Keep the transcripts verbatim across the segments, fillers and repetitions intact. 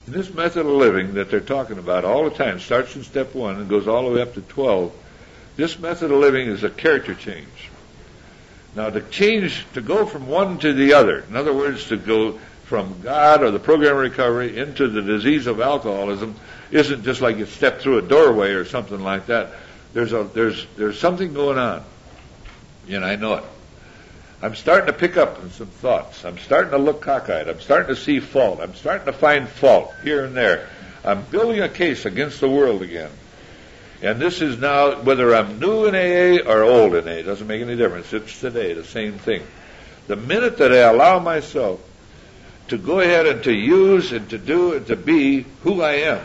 This method of living that they're talking about all the time starts in step one and goes all the way up to twelve. This method of living is a character change. Now, to change, to go from one to the other, in other words, to go from God or the program of recovery into the disease of alcoholism, isn't just like you step through a doorway or something like that. There's a there's there's something going on, and I know it. I'm starting to pick up on some thoughts. I'm starting to look cockeyed. I'm starting to see fault. I'm starting to find fault here and there. I'm building a case against the world again. And this is now, whether I'm new in A A or old in A A, it doesn't make any difference. It's today, the same thing. The minute that I allow myself to go ahead and to use and to do and to be who I am,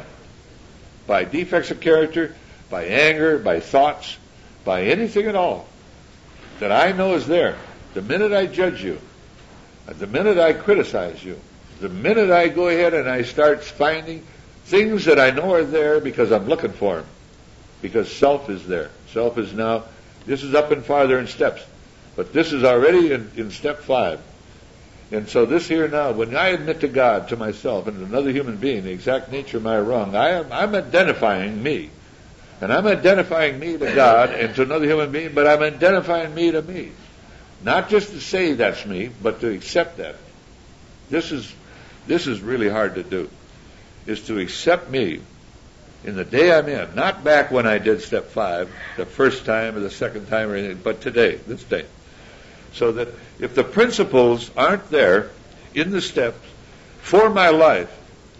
by defects of character, by anger, by thoughts, by anything at all that I know is there, the minute I judge you, the minute I criticize you, the minute I go ahead and I start finding things that I know are there because I'm looking for them, because self is there. Self is now, this is up and farther in steps, but this is already in, in step five. And so this here now, when I admit to God, to myself, and to another human being, the exact nature of my wrong, I am, I'm identifying me. And I'm identifying me to God and to another human being, but I'm identifying me to me. Not just to say that's me, but to accept that. This is, this is really hard to do, is to accept me in the day I'm in, not back when I did step five, the first time or the second time or anything, but today, this day. So that if the principles aren't there in the steps for my life,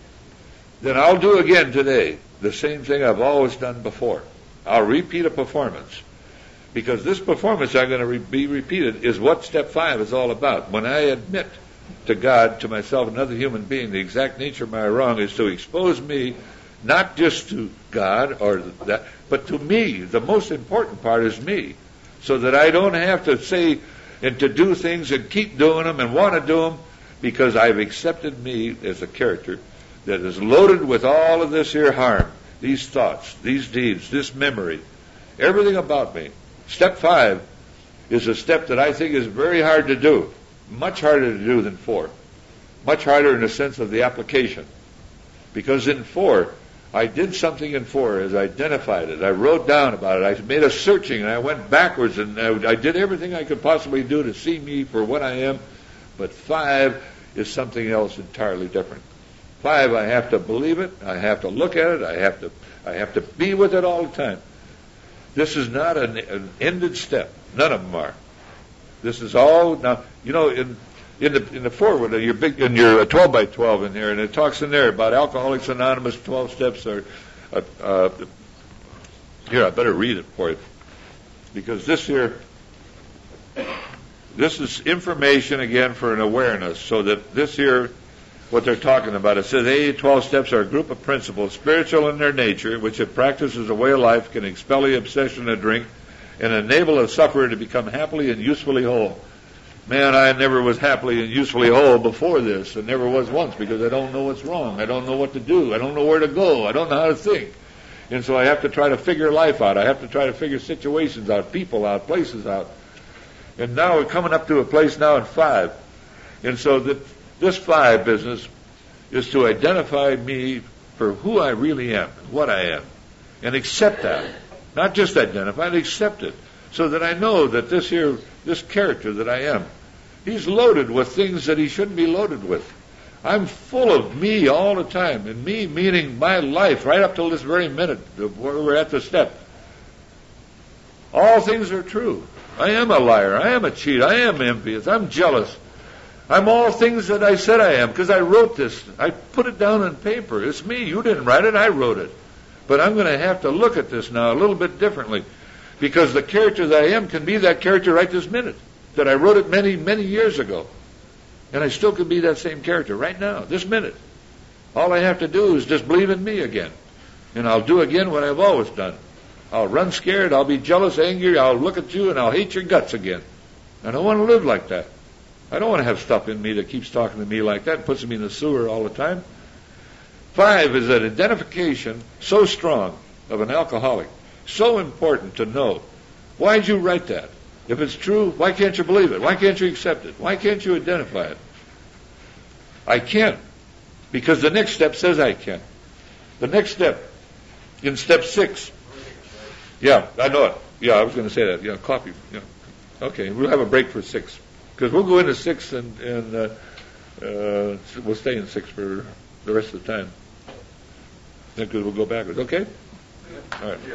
then I'll do again today the same thing I've always done before. I'll repeat a performance. Because this performance I'm going to re- be repeated is what step five is all about. When I admit to God, to myself, another human being, the exact nature of my wrong is to expose me not just to God or that, but to me. The most important part is me. So that I don't have to say and to do things and keep doing them and want to do them, because I've accepted me as a character that is loaded with all of this here harm, these thoughts, these deeds, this memory, everything about me. Step five is a step that I think is very hard to do, much harder to do than four, much harder in the sense of the application. Because in four, I did something in four, as I identified it. I wrote down about it. I made a searching, and I went backwards, and I, I did everything I could possibly do to see me for what I am. But five is something else entirely different. Five, I have to believe it. I have to look at it. I have to, I have to be with it all the time. This is not an, an ended step. None of them are. This is all now. You know, in in the in the forward, your big in your twelve by twelve in there, and it talks in there about Alcoholics Anonymous twelve steps. Or uh, uh, here, I better read it for you, because this here, this is information again for an awareness, so that this here, what they're talking about, it says A A twelve steps are a group of principles, spiritual in their nature, which if practiced as a way of life can expel the obsession to drink and enable a sufferer to become happily and usefully whole. Man, I never was happily and usefully whole before this, and never was once, because I don't know what's wrong. I don't know what to do. I don't know where to go. I don't know how to think. And so I have to try to figure life out. I have to try to figure situations out, people out, places out. And now we're coming up to a place now in five. And so that this five business is to identify me for who I really am, what I am, and accept that. Not just identify it, accept it. So that I know that this here, this character that I am, he's loaded with things that he shouldn't be loaded with. I'm full of me all the time, and me meaning my life right up till this very minute where we're at the step. All things are true. I am a liar. I am a cheat. I am envious. I'm jealous. I'm all things that I said I am, because I wrote this. I put it down on paper. It's me. You didn't write it. I wrote it. But I'm going to have to look at this now a little bit differently, because the character that I am can be that character right this minute, that I wrote it many, many years ago. And I still can be that same character right now, this minute. All I have to do is just believe in me again. And I'll do again what I've always done. I'll run scared, I'll be jealous, angry, I'll look at you, and I'll hate your guts again. I don't want to live like that. I don't want to have stuff in me that keeps talking to me like that and puts me in the sewer all the time. Five is an identification so strong of an alcoholic, so important to know. Why'd you write that? If it's true, why can't you believe it? Why can't you accept it? Why can't you identify it? I can't. because the next step says I can. The next step, in step six. Yeah, I know it. Yeah, I was going to say that. Yeah, coffee. Yeah. Okay, we'll have a break for six. Because we'll go into six and, and uh, uh, we'll stay in six for the rest of the time. Because we'll go backwards. Okay? All right.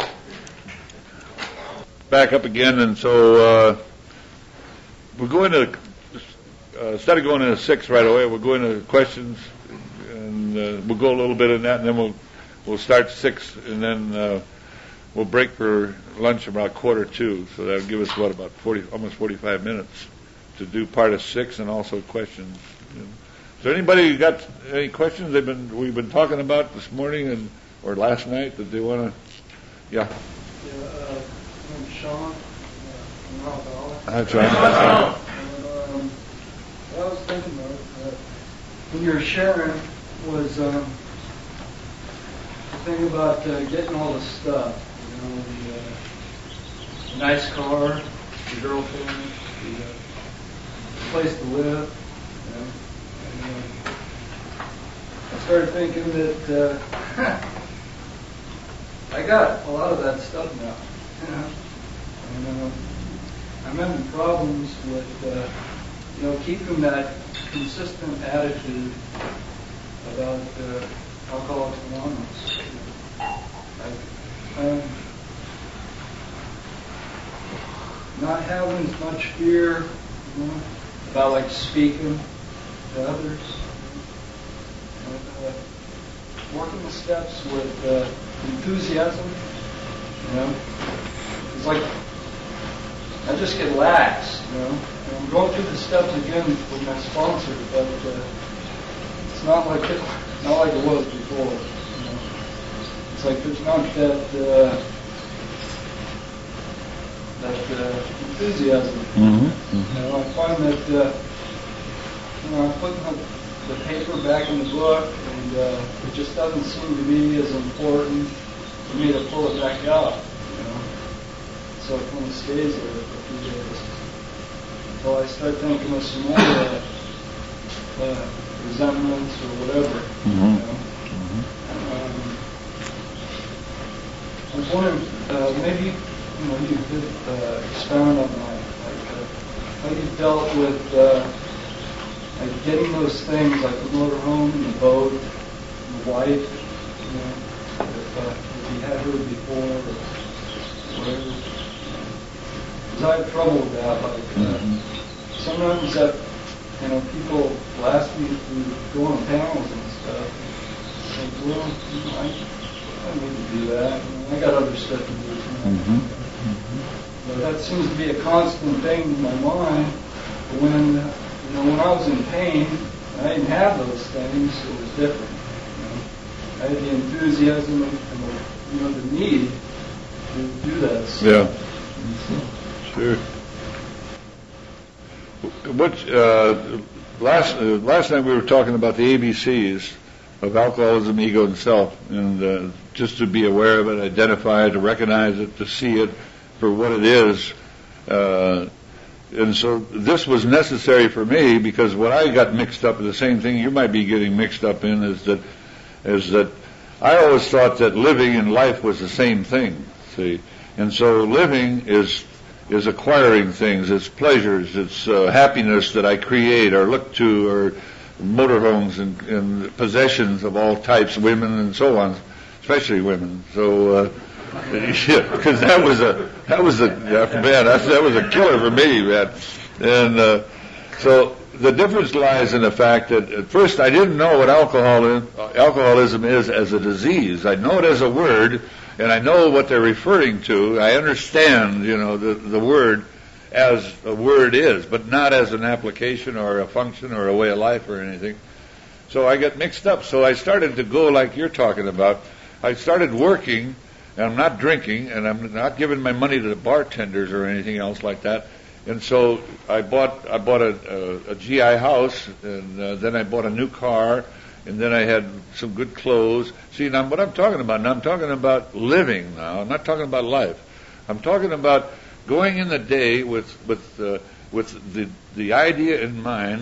Back up again, and so uh, we'll go into, uh, instead of going into six right away, we'll go into questions, and uh, we'll go a little bit in that, and then we'll we'll start six, and then uh, we'll break for lunch about quarter two, so that'll give us, what, about forty, almost forty-five minutes to do part of six and also questions. Is there anybody who got any questions they've been we've been talking about this morning and or last night that they want to? Yeah. Yeah, uh, I'm Sean. Uh, I'm Alcoholic. Hi, Sean. And, um, what I was thinking about uh, when you were sharing was um, the thing about uh, getting all the stuff. You know, the uh, nice car, the girlfriend, the uh, place to live. You know, and, uh, I started thinking that uh, I got a lot of that stuff now. You know, and uh, I'm having problems with uh, you know keeping that consistent attitude about uh, Alcoholics Anonymous. You know, I, um, not having as much fear, you know, about like speaking to others, you know, and, uh, working the steps with uh, enthusiasm. You know, it's like I just get lax. You know, and I'm going through the steps again with my sponsor, but uh, it's not like it, not like it was before. You know, it's like there's not that. Uh, that uh, enthusiasm. Mm-hmm. Mm-hmm. You know, I find that uh, you know, I'm putting the, the paper back in the book, and uh, it just doesn't seem to be as important for me to pull it back out. You know, so it kind of stays there for a few days until I start thinking of some more uh, uh, resentments or whatever. Mm-hmm. You know? Mm-hmm. um, I was wondering, uh, maybe. You know, you could uh, expound on that, like uh, how you dealt with uh, like getting those things, like the motorhome and the boat, and the wife. You know, if, uh, if you had her before or whatever. Because I have trouble with that. Like uh, mm-hmm. sometimes that, you know, people will ask me to go on panels and stuff. And, well, you know, I, I don't need to do that. You know, I got other stuff to do. You know? Mm-hmm. But that seems to be a constant thing in my mind. When you know, when I was in pain, I didn't have those things. It was different. You know? I had the enthusiasm and the, you know, the need to do that stuff. Yeah. Sure. What uh, last uh, last night we were talking about the A B Cs of alcoholism, ego, and self, and uh, just to be aware of it, identify it, to recognize it, to see it for what it is. Uh, and so this was necessary for me because what I got mixed up, the same thing you might be getting mixed up in, is that is that I always thought that living and life was the same thing. See, and so living is is acquiring things, it's pleasures, it's uh, happiness that I create or look to, or motorhomes and, and possessions of all types, women and so on, especially women. So. Uh, Yeah, because that was a that was a yeah, man that, that was a killer for me, man. And uh, so the difference lies in the fact that at first I didn't know what alcohol alcoholism is as a disease. I know it as a word, and I know what they're referring to. I understand, you know, the the word as a word is, but not as an application or a function or a way of life or anything. So I got mixed up. So I started to go like you're talking about. I started working. And I'm not drinking, and I'm not giving my money to the bartenders or anything else like that. And so I bought I bought a, a, a G I house, and uh, then I bought a new car, and then I had some good clothes. See, now what I'm talking about, now I'm talking about living now. I'm not talking about life. I'm talking about going in the day with with uh, with the the idea in mind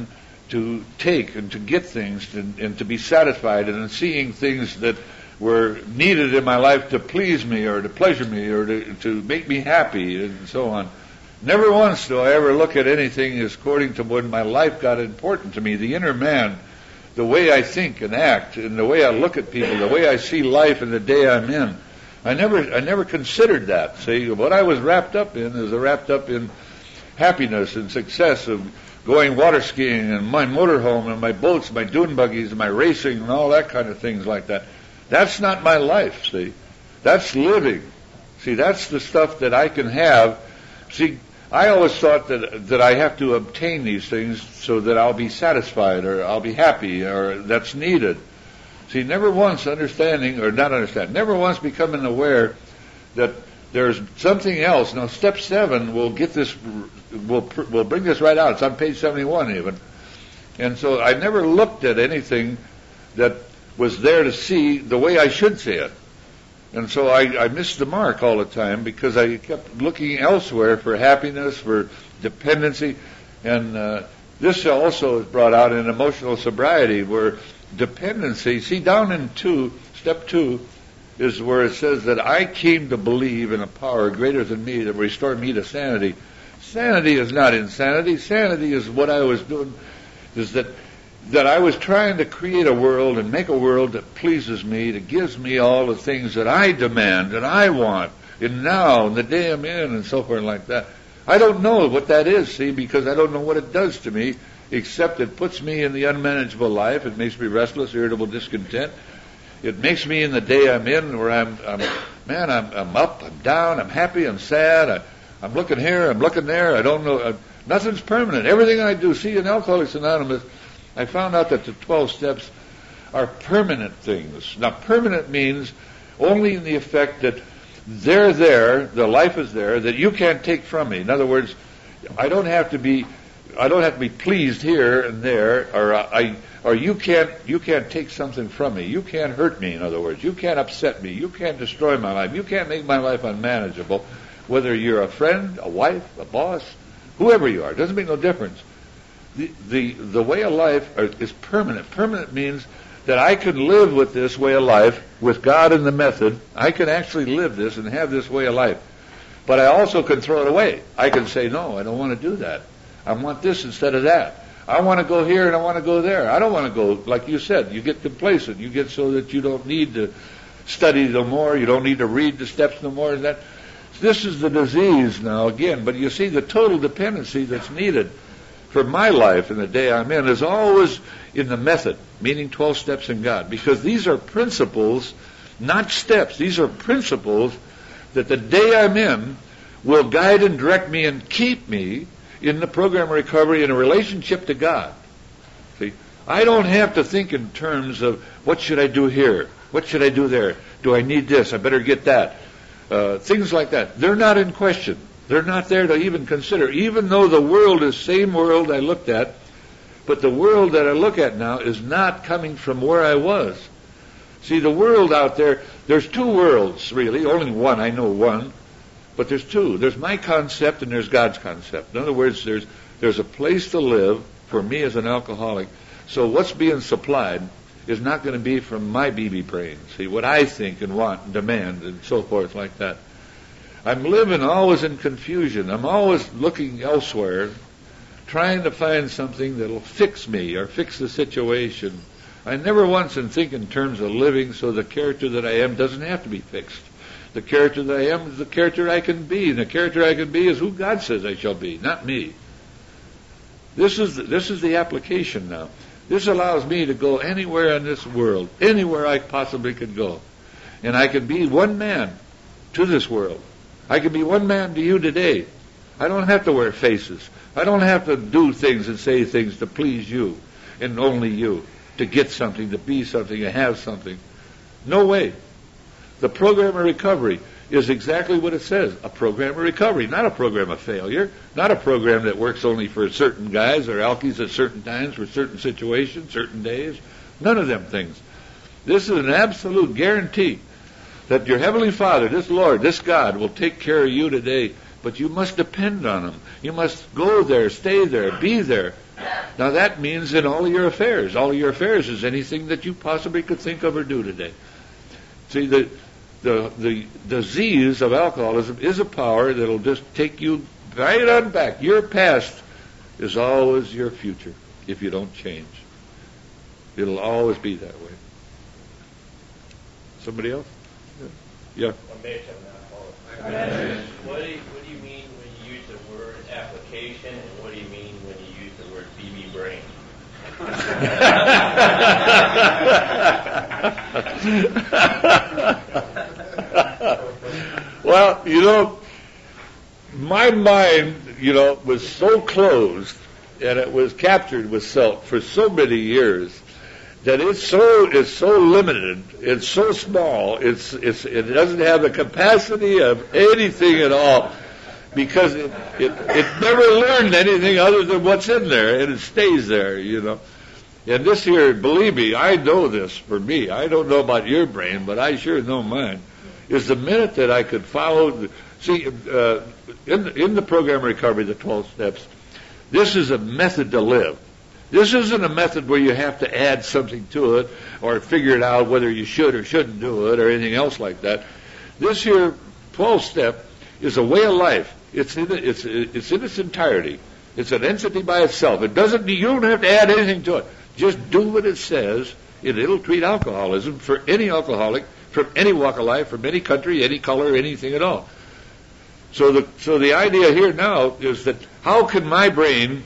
to take and to get things and, and to be satisfied, and in seeing things that were needed in my life to please me or to pleasure me or to, to make me happy and so on. Never once do I ever look at anything as according to when my life got important to me. The inner man, the way I think and act, and the way I look at people, the way I see life and the day I'm in. I never, I never considered that. See, what I was wrapped up in is wrapped up in happiness and success of going water skiing and my motorhome and my boats, my dune buggies and my racing and all that kind of things like that. That's not my life, see. That's living. See, that's the stuff that I can have. See, I always thought that that I have to obtain these things so that I'll be satisfied or I'll be happy or that's needed. See, never once understanding, or not understanding, never once becoming aware that there's something else. Now, step seven will get this, will will bring this right out. It's on page seventy-one even. And so I never looked at anything that was there to see the way I should see it. And so I, I missed the mark all the time because I kept looking elsewhere for happiness, for dependency. And uh, this also is brought out in emotional sobriety, where dependency, see down in two, step two, is where it says that I came to believe in a power greater than me that restored me to sanity. Sanity is not insanity. Sanity is what I was doing, is that that I was trying to create a world and make a world that pleases me, that gives me all the things that I demand and I want, and now, and the day I'm in, and so forth like that. I don't know what that is, see, because I don't know what it does to me, except it puts me in the unmanageable life. It makes me restless, irritable, discontent. It makes me in the day I'm in where I'm, I'm man, I'm, I'm up, I'm down, I'm happy, I'm sad, I, I'm looking here, I'm looking there, I don't know, uh, nothing's permanent. Everything I do, see, in Alcoholics Anonymous, I found out that the twelve steps are permanent things. Now, permanent means only in the effect that they're there, the life is there, that you can't take from me. In other words, I don't have to be, I don't have to be pleased here and there, or I, or you can't, you can't take something from me. You can't hurt me. In other words, you can't upset me. You can't destroy my life. You can't make my life unmanageable. Whether you're a friend, a wife, a boss, whoever you are, it doesn't make no difference. The, the the way of life is permanent. Permanent means that I can live with this way of life, with God in the method. I can actually live this and have this way of life. But I also can throw it away. I can say, no, I don't want to do that. I want this instead of that. I want to go here and I want to go there. I don't want to go, like you said, you get complacent. You get so that you don't need to study no more. You don't need to read the steps no more. That This is the disease now again. But you see, the total dependency that's needed for my life in the day I'm in is always in the method, meaning twelve steps in God. Because these are principles, not steps. These are principles that the day I'm in will guide and direct me and keep me in the program of recovery in a relationship to God. See, I don't have to think in terms of what should I do here? What should I do there? Do I need this? I better get that. Uh, things like that. They're not in question. They're not there to even consider, even though the world is the same world I looked at, but the world that I look at now is not coming from where I was. See, the world out there, there's two worlds, really. Only one, I know one, but there's two. There's my concept and there's God's concept. In other words, there's there's a place to live for me as an alcoholic. So what's being supplied is not going to be from my B B brain. See, what I think and want and demand and so forth like that. I'm living always in confusion. I'm always looking elsewhere, trying to find something that'll fix me or fix the situation. I never once think in terms of living so the character that I am doesn't have to be fixed. The character that I am is the character I can be, and the character I can be is who God says I shall be, not me. This is the, this is the application now. This allows me to go anywhere in this world, anywhere I possibly could go. And I can be one man to this world. I can be one man to you today. I don't have to wear faces. I don't have to do things and say things to please you and only you, to get something, to be something, to have something. No way. The program of recovery is exactly what it says, a program of recovery, not a program of failure, not a program that works only for certain guys or alkies at certain times, for certain situations, certain days. None of them things. This is an absolute guarantee that your Heavenly Father, this Lord, this God, will take care of you today, but you must depend on Him. You must go there, stay there, be there. Now that means in all of your affairs. All of your affairs is anything that you possibly could think of or do today. See, the the the disease of alcoholism is a power that'll just take you right on back. Your past is always your future if you don't change. It'll always be that way. Somebody else? Yeah. Yeah. What do you, what do you mean when you use the word application, and what do you mean when you use the word B B brain? Well, you know, my mind, you know, was so closed, and it was captured with self for so many years that it's so it's so limited, it's so small, it's it's it doesn't have the capacity of anything at all, because it it, it never learned anything other than what's in there, and it stays there, you know. And this here, believe me, I know this for me. I don't know about your brain, but I sure know mine. Is the minute that I could follow, the, see, uh, in in the program recovery, the twelve steps, this is a method to live. This isn't a method where you have to add something to it or figure it out whether you should or shouldn't do it or anything else like that. This here twelve step is a way of life. It's in it's it's in its entirety. It's an entity by itself. It doesn't. You don't have to add anything to it. Just do what it says, and it'll treat alcoholism for any alcoholic from any walk of life, from any country, any color, anything at all. So the so the idea here now is that how can my brain,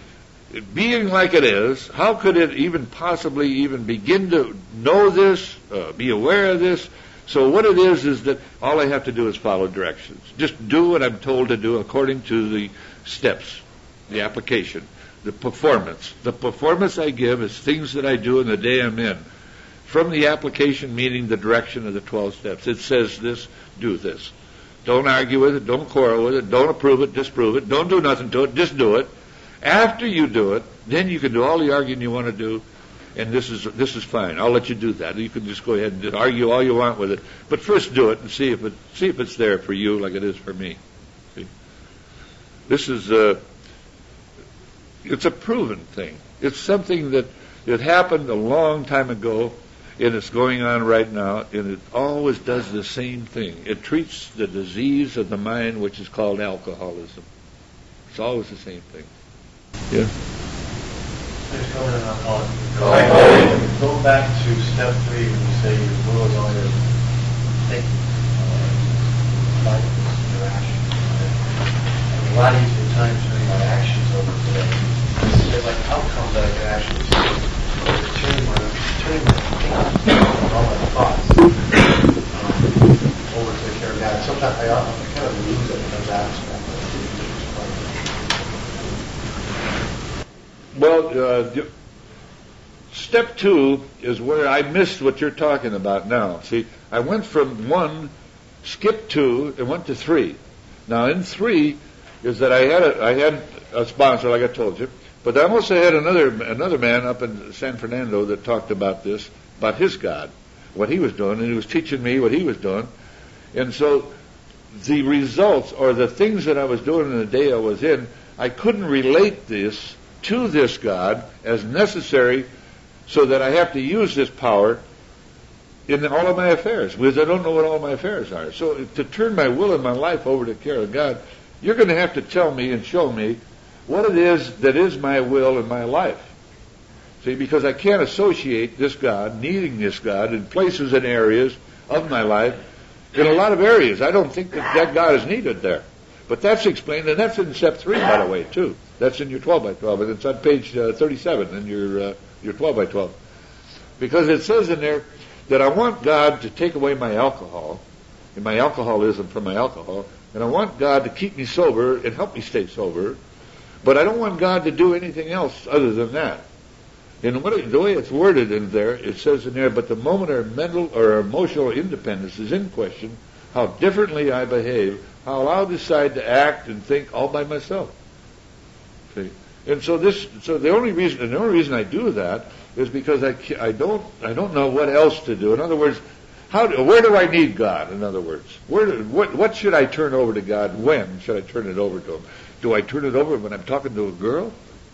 being like it is, how could it even possibly even begin to know this, uh, be aware of this? So what it is is that all I have to do is follow directions. Just do what I'm told to do according to the steps, the application, the performance. The performance I give is things that I do in the day I'm in. From the application, meaning the direction of the twelve steps. It says this, do this. Don't argue with it, don't quarrel with it, don't approve it, disprove it, don't do nothing to it, just do it. After you do it, then you can do all the arguing you want to do, and this is this is fine. I'll let you do that. You can just go ahead and argue all you want with it, but first do it and see if it see if it's there for you like it is for me. See? This is a it's a proven thing. It's something that it happened a long time ago, and it's going on right now, and it always does the same thing. It treats the disease of the mind, which is called alcoholism. It's always the same thing. Yeah. Just going on alcoholism. Go back to step three when you say your will is all your thinking, uh, mindfulness, your actions. And a lot easier time turning my actions over to them. There's like outcomes that I can actually see. Turning my, turning my thinking, all my thoughts um, over to the care of God. Sometimes I, I kind of lose it in those aspects. Well, uh, step two is where I missed what you're talking about now. See, I went from one, skipped two, and went to three. Now, in three is that I had a, I had a sponsor, like I told you, but I also had another another man up in San Fernando that talked about this, about his God, what he was doing, and he was teaching me what he was doing. And so the results, or the things that I was doing in the day I was in, I couldn't relate this to this God as necessary, so that I have to use this power in all of my affairs, because I don't know what all my affairs are. So to turn my will and my life over to the care of God, you're going to have to tell me and show me what it is that is my will and my life. See, because I can't associate this God, needing this God, in places and areas of my life, in a lot of areas. I don't think that that God is needed there. But that's explained, and that's in step three, by the way, too. That's in your twelve by twelve, and it's on page uh, thirty-seven in your uh, your twelve by twelve. Because it says in there that I want God to take away my alcohol, and my alcoholism from my alcohol, and I want God to keep me sober and help me stay sober, but I don't want God to do anything else other than that. And what it, the way it's worded in there, it says in there, but the moment our mental or emotional independence is in question, how differently I behave, how I'll decide to act and think all by myself. See? And so this, so the only reason, and the only reason I do that is because I, I don't, I don't know what else to do. In other words, how, do, where do I need God? In other words, where, do, what, what should I turn over to God? When should I turn it over to Him? Do I turn it over when I'm talking to a girl?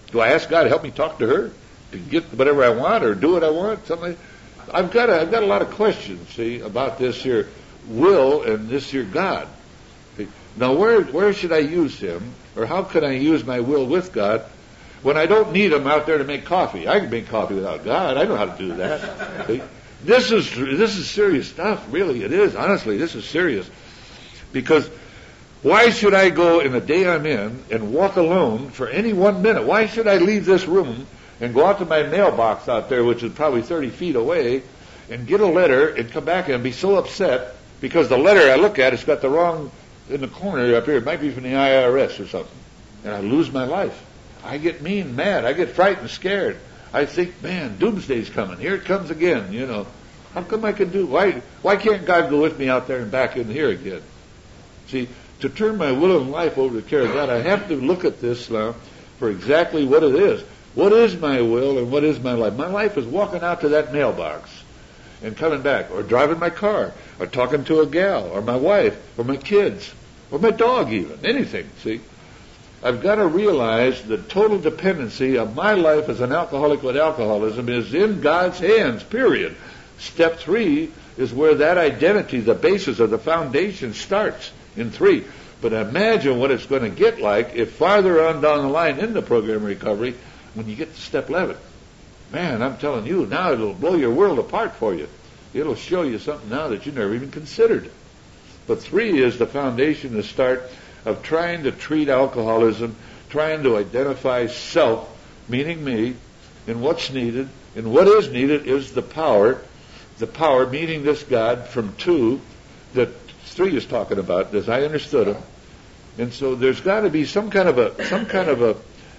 Do I ask God to help me talk to her to get whatever I want or do what I want? Something. I've got a, I've got a lot of questions, see, about this here will and this here God. See? Now, where where should I use him, or how can I use my will with God when I don't need him out there to make coffee? I can make coffee without God. I know how to do that. See? This is this is serious stuff. Really, it is. Honestly, this is serious. Because why should I go in the day I'm in and walk alone for any one minute? Why should I leave this room and go out to my mailbox out there, which is probably thirty feet away, and get a letter and come back and be so upset because the letter I look at has got the wrong in the corner up here. It might be from the I R S or something. And I lose my life. I get mean, mad. I get frightened, scared. I think, man, doomsday's coming. Here it comes again, you know. How come I can do, why, why can't God go with me out there and back in here again? See, to turn my will and life over to the care of God, I have to look at this now for exactly what it is. What is my will and what is my life? My life is walking out to that mailbox and coming back, or driving my car, or talking to a gal, or my wife, or my kids, or my dog even, anything, see? I've got to realize the total dependency of my life as an alcoholic with alcoholism is in God's hands, period. Step three is where that identity, the basis of the foundation, starts in three. But imagine what it's going to get like if farther on down the line in the program recovery, when you get to step eleven. Man, I'm telling you, now it'll blow your world apart for you. It'll show you something now that you never even considered. But three is the foundation, the start of trying to treat alcoholism, trying to identify self, meaning me, and what's needed. And what is needed is the power, the power, meaning this God, from two, that three is talking about, as I understood him. And so there's got to be some kind of a, some kind of a,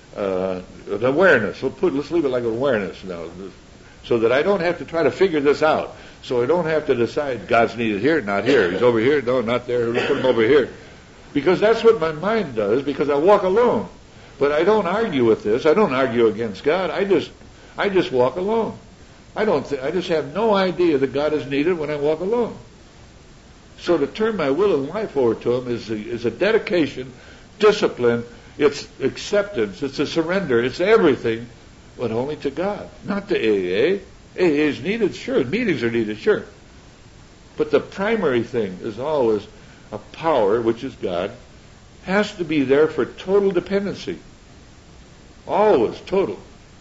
uh, an awareness. We'll put, let's leave it like an awareness now, so that I don't have to try to figure this out. So I don't have to decide God's needed here, not here. He's over here, no, not there. We'll put him over here. Because that's what my mind does, because I walk alone. But I don't argue with this. I don't argue against God. I just I just walk alone. I don't th- I just have no idea that God is needed when I walk alone. So to turn my will and life over to him is a, is a dedication, discipline, it's acceptance, it's a surrender, it's everything, but only to God, not to A A. A A is needed, sure. Meetings are needed, sure. But the primary thing is always a power, which is God, has to be there for total dependency. Always total.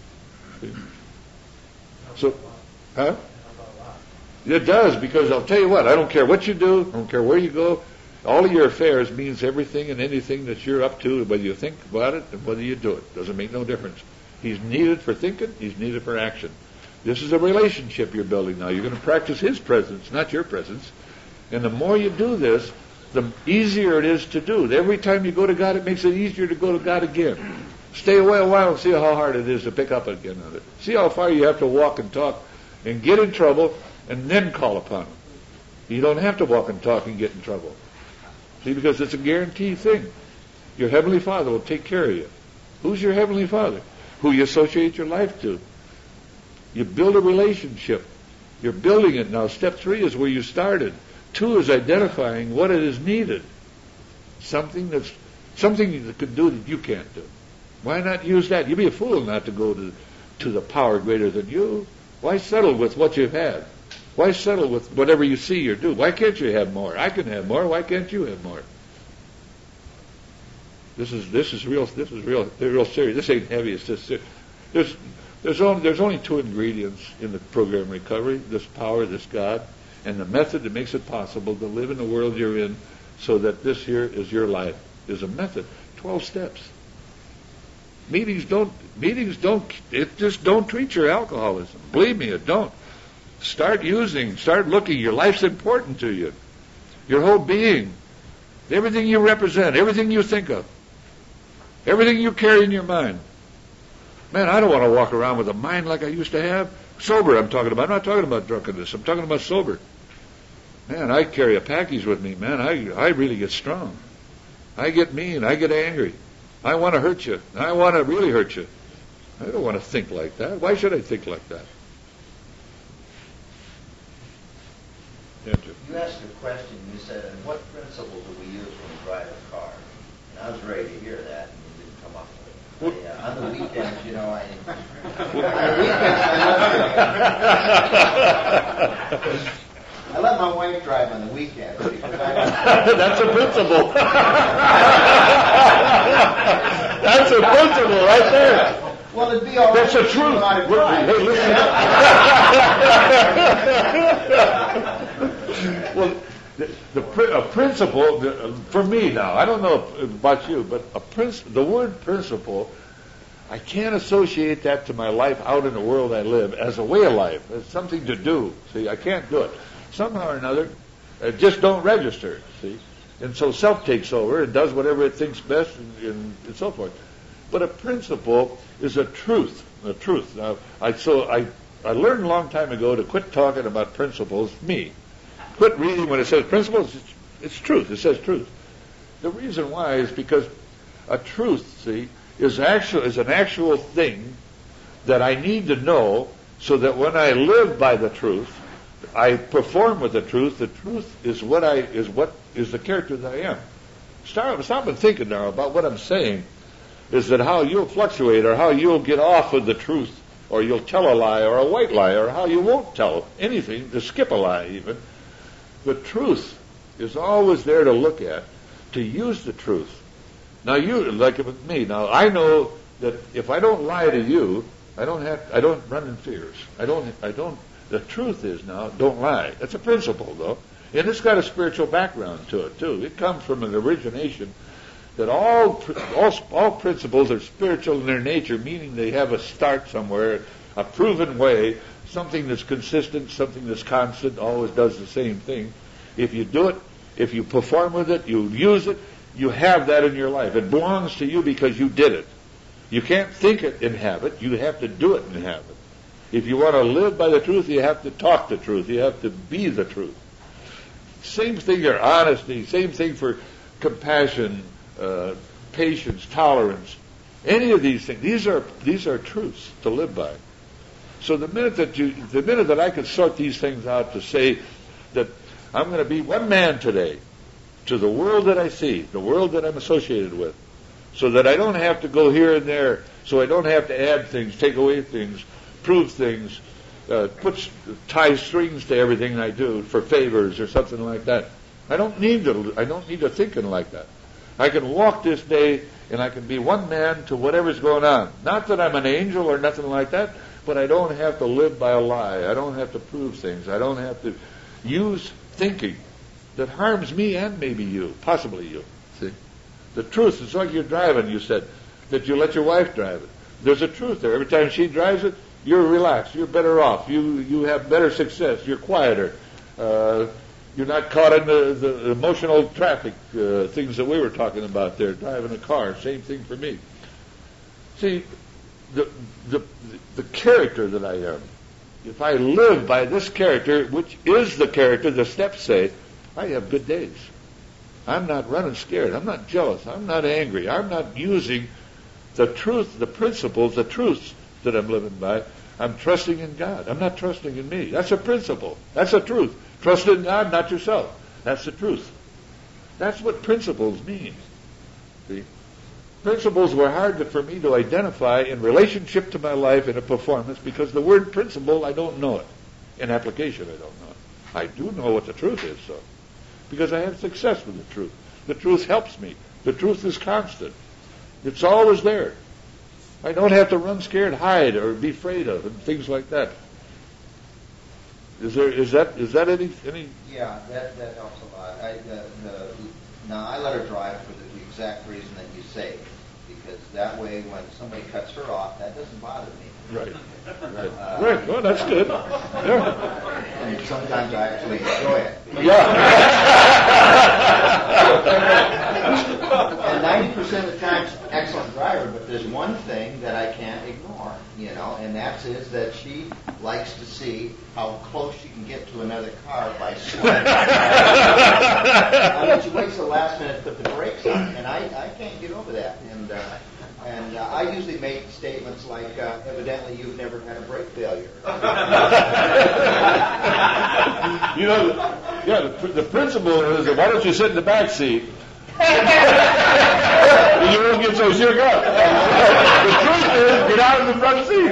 So, huh? It does, because I'll tell you what, I don't care what you do, I don't care where you go, all of your affairs means everything and anything that you're up to, whether you think about it and whether you do it. Doesn't make no difference. He's needed for thinking, he's needed for action. This is a relationship you're building now. You're going to practice his presence, not your presence. And the more you do this, the easier it is to do. Every time you go to God, it makes it easier to go to God again. Stay away a while and see how hard it is to pick up again on it. See how far you have to walk and talk and get in trouble and then call upon him. You don't have to walk and talk and get in trouble. See, because it's a guaranteed thing. Your Heavenly Father will take care of you. Who's your Heavenly Father? Who you associate your life to. You build a relationship. You're building it now. Step three is where you started. Two is identifying what it is needed. Something that's something that could do that you can't do. Why not use that? You'd be a fool not to go to to the power greater than you. Why settle with what you've had? Why settle with whatever you see or do? Why can't you have more? I can have more. Why can't you have more? This is this is real. This is real. They're real serious. This ain't heavy. It's just serious. There's there's only there's only two ingredients in the program recovery: this power, this God, and the method that makes it possible to live in the world you're in, so that this here is your life. Is a method. Twelve steps. Meetings don't. Meetings don't. It just don't treat your alcoholism. Believe me, it don't. Start using. Start looking. Your life's important to you. Your whole being, everything you represent, everything you think of, everything you carry in your mind. Man, I don't want to walk around with a mind like I used to have. Sober, I'm talking about. I'm not talking about drunkenness. I'm talking about sober. Man, I carry a package with me. Man, I I really get strong. I get mean. I get angry. I want to hurt you. I want to really hurt you. I don't want to think like that. Why should I think like that? You asked a question. You said, and what principle do we use when we drive a car? And I was ready to hear that, and you didn't come up with it. Yeah, on the weekends, you know, I. On the weekends, I let my wife drive on the weekends because I. That's a principle. That's a principle right there. Well, it'd be all That's right the if you truth. knew how to Hey, listen. Well, the, the pr- a principle the, for me now. I don't know about you, but a princ- the word principle, I can't associate that to my life out in the world I live as a way of life, as something to do. See, I can't do it. Somehow or another, it just don't register. See, and so self takes over and does whatever it thinks best, and, and, and so forth. But a principle is a truth. A truth. Now, I so I I learned a long time ago to quit talking about principles. Me, quit reading when it says principles. It's, it's truth. It says truth. The reason why is because a truth, see, is actual is an actual thing that I need to know, so that when I live by the truth, I perform with the truth. The truth is what I is what is the character that I am. Start stop and thinking now about what I'm saying. Is that how you'll fluctuate, or how you'll get off of the truth, or you'll tell a lie or a white lie, or how you won't tell anything, to skip a lie even. The truth is always there to look at, to use the truth. Now you, like with me, now I know that if I don't lie to you, I don't have, I don't run in fears. I don't, I don't, the truth is now, don't lie. That's a principle though. And it's got a spiritual background to it too. It comes from an origination that all, all all principles are spiritual in their nature, meaning they have a start somewhere, a proven way, something that's consistent, something that's constant, always does the same thing. If you do it, if you perform with it, you use it, you have that in your life. It belongs to you because you did it. You can't think it and have it. You have to do it and have it. If you want to live by the truth, you have to talk the truth. You have to be the truth. Same thing for honesty. Same thing for compassion. Uh, patience, tolerance, any of these things. These are these are truths to live by. So the minute that you, the minute that I can sort these things out to say that I'm going to be one man today to the world that I see, the world that I'm associated with, so that I don't have to go here and there, so I don't have to add things, take away things, prove things, uh, put tie strings to everything I do for favors or something like that. I don't need to. I don't need to thinking like that. I can walk this day and I can be one man to whatever's going on. Not that I'm an angel or nothing like that, but I don't have to live by a lie. I don't have to prove things. I don't have to use thinking that harms me and maybe you, possibly you. See, the truth is like you're driving. You said that you let your wife drive it. There's a truth there. Every time she drives it, you're relaxed. You're better off. You you have better success. You're quieter. Uh, You're not caught in the, the emotional traffic uh, things that we were talking about there, driving a car. Same thing for me. See, the, the the character that I am, if I live by this character, which is the character, the steps say, I have good days. I'm not running scared. I'm not jealous. I'm not angry. I'm not using the truth, the principles, the truths that I'm living by. I'm trusting in God. I'm not trusting in me. That's a principle. That's a truth. Trust in God, not yourself. That's the truth. That's what principles mean. See? Principles were hard to, for me to identify in relationship to my life in a performance because the word principle, I don't know it. In application, I don't know it. I do know what the truth is, so. Because I have success with the truth. The truth helps me. The truth is constant. It's always there. I don't have to run scared, hide, or be afraid of, and things like that. Is there is that is that any any? Yeah, that that helps a lot. I, the, the, now I let her drive for the exact reason that you say, because that way when somebody cuts her off, that doesn't bother me. Right. Right. Uh, right. Well, that's good. Yeah. And sometimes I actually enjoy it. Yeah. And ninety percent of the time, excellent driver. But there's one thing that I can't ignore, you know, and that is that she likes to see how close she can get to another car by sliding. I mean, she waits till the last minute to put the brakes on, and I, I can't get over that. And uh, and uh, I usually make statements like, uh, "Evidently, you've never had a brake failure." You know, yeah. The, the principle is that why don't you sit in the back seat You won't get so shook up. The truth is, get out of the front seat.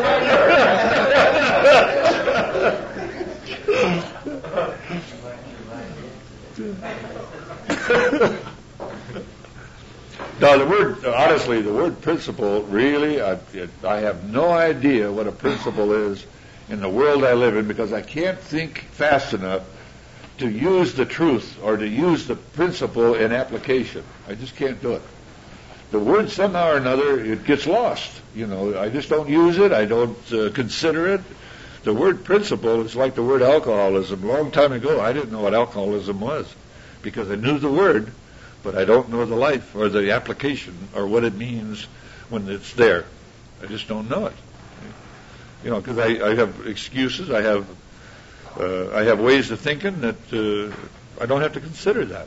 Now, the word, honestly, the word principle, really, I, it, I have no idea what a principle is in the world I live in, because I can't think fast enough to use the truth or to use the principle in application. I just can't do it. The word, somehow or another, it gets lost. You know, I just don't use it. I don't uh, consider it. The word principle is like the word alcoholism. A long time ago, I didn't know what alcoholism was because I knew the word, but I don't know the life or the application or what it means when it's there. I just don't know it. You know, because I, I have excuses. I have uh, I have ways of thinking that uh, I don't have to consider that.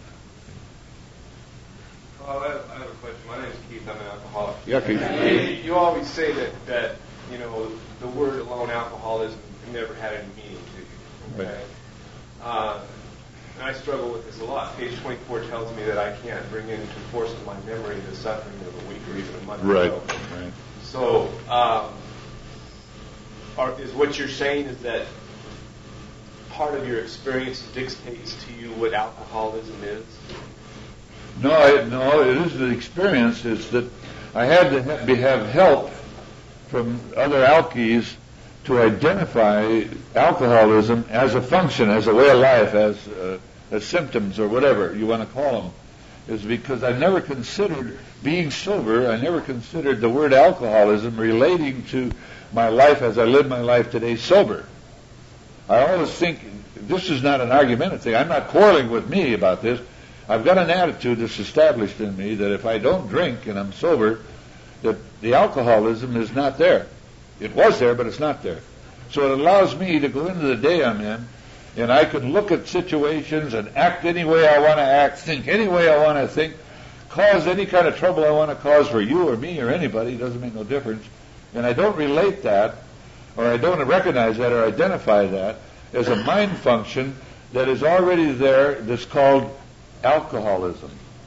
Well, I have, I have a question. My name is Keith. I'm an alcoholic. Yeah, Keith. You, you always say that, that, you know, the word alone, alcoholism, never had any meaning to you. Okay? Right. Uh, and I struggle with this a lot. Page twenty-four tells me that I can't bring into force of my memory the suffering of a week or even a month right. ago. Right. So, um, are, is what you're saying is that part of your experience dictates to you what alcoholism is? No, I, no, it isn't the experience. It's that I had to ha- be, have help from other alkies to identify alcoholism as a function, as a way of life, as uh, as symptoms or whatever you want to call them, is because I never considered being sober. I never considered the word alcoholism relating to my life as I live my life today sober. I always think this is not an argumentative thing. I'm not quarreling with me about this. I've got an attitude that's established in me that if I don't drink and I'm sober, that the alcoholism is not there. It was there, but it's not there. So it allows me to go into the day I'm in, and I can look at situations and act any way I want to act, think any way I want to think, cause any kind of trouble I want to cause for you or me or anybody. It doesn't make no difference. And I don't relate that, or I don't recognize that or identify that as a mind function that is already there that's called alcoholism.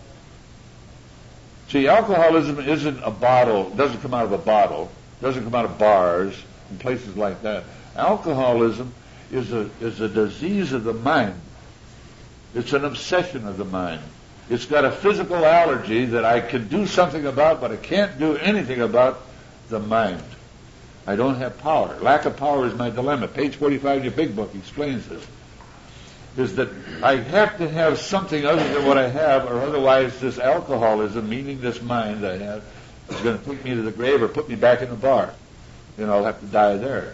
See, alcoholism isn't a bottle, doesn't come out of a bottle, doesn't come out of bars and places like that. Alcoholism is a is a disease of the mind. It's an obsession of the mind. It's got a physical allergy that I can do something about, but I can't do anything about the mind. I don't have power. Lack of power is my dilemma. Page forty-five of your big book explains this. Is that I have to have something other than what I have, or otherwise this alcoholism, meaning this mind I have, is going to take me to the grave or put me back in the bar. And I'll have to die there.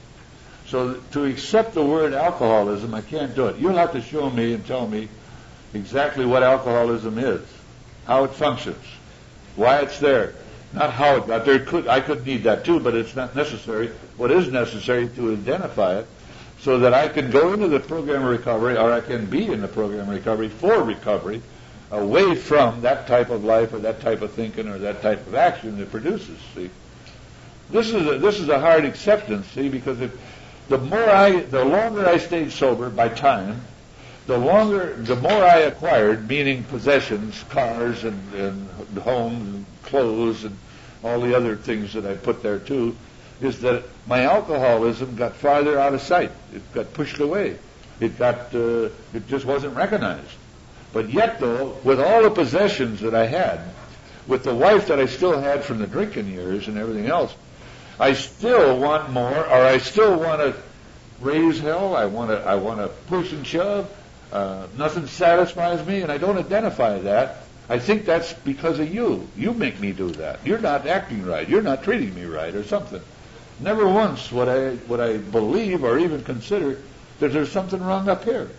So to accept the word alcoholism, I can't do it. You'll have to show me and tell me exactly what alcoholism is, how it functions, why it's there. Not how it got there. Could, I could need that too, but it's not necessary. What is necessary to identify it so that I can go into the program of recovery, or I can be in the program of recovery for recovery, away from that type of life or that type of thinking or that type of action that produces, see. This is a, this is a hard acceptance, see, because if the more I, the longer I stayed sober by time, the longer, the more I acquired, meaning possessions, cars and, and homes and clothes and all the other things that I put there too, is that my alcoholism got farther out of sight. It got pushed away. It got, uh, it just wasn't recognized. But yet, though, with all the possessions that I had, with the wife that I still had from the drinking years and everything else, I still want more, or I still want to raise hell. I want to, I want to push and shove. Uh, nothing satisfies me, and I don't identify that. I think that's because of you. You make me do that. You're not acting right. You're not treating me right, or something. Never once would I would I believe or even consider that there's something wrong up here.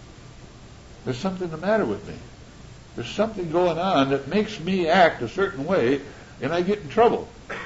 There's something the matter with me. There's something going on that makes me act a certain way, and I get in trouble.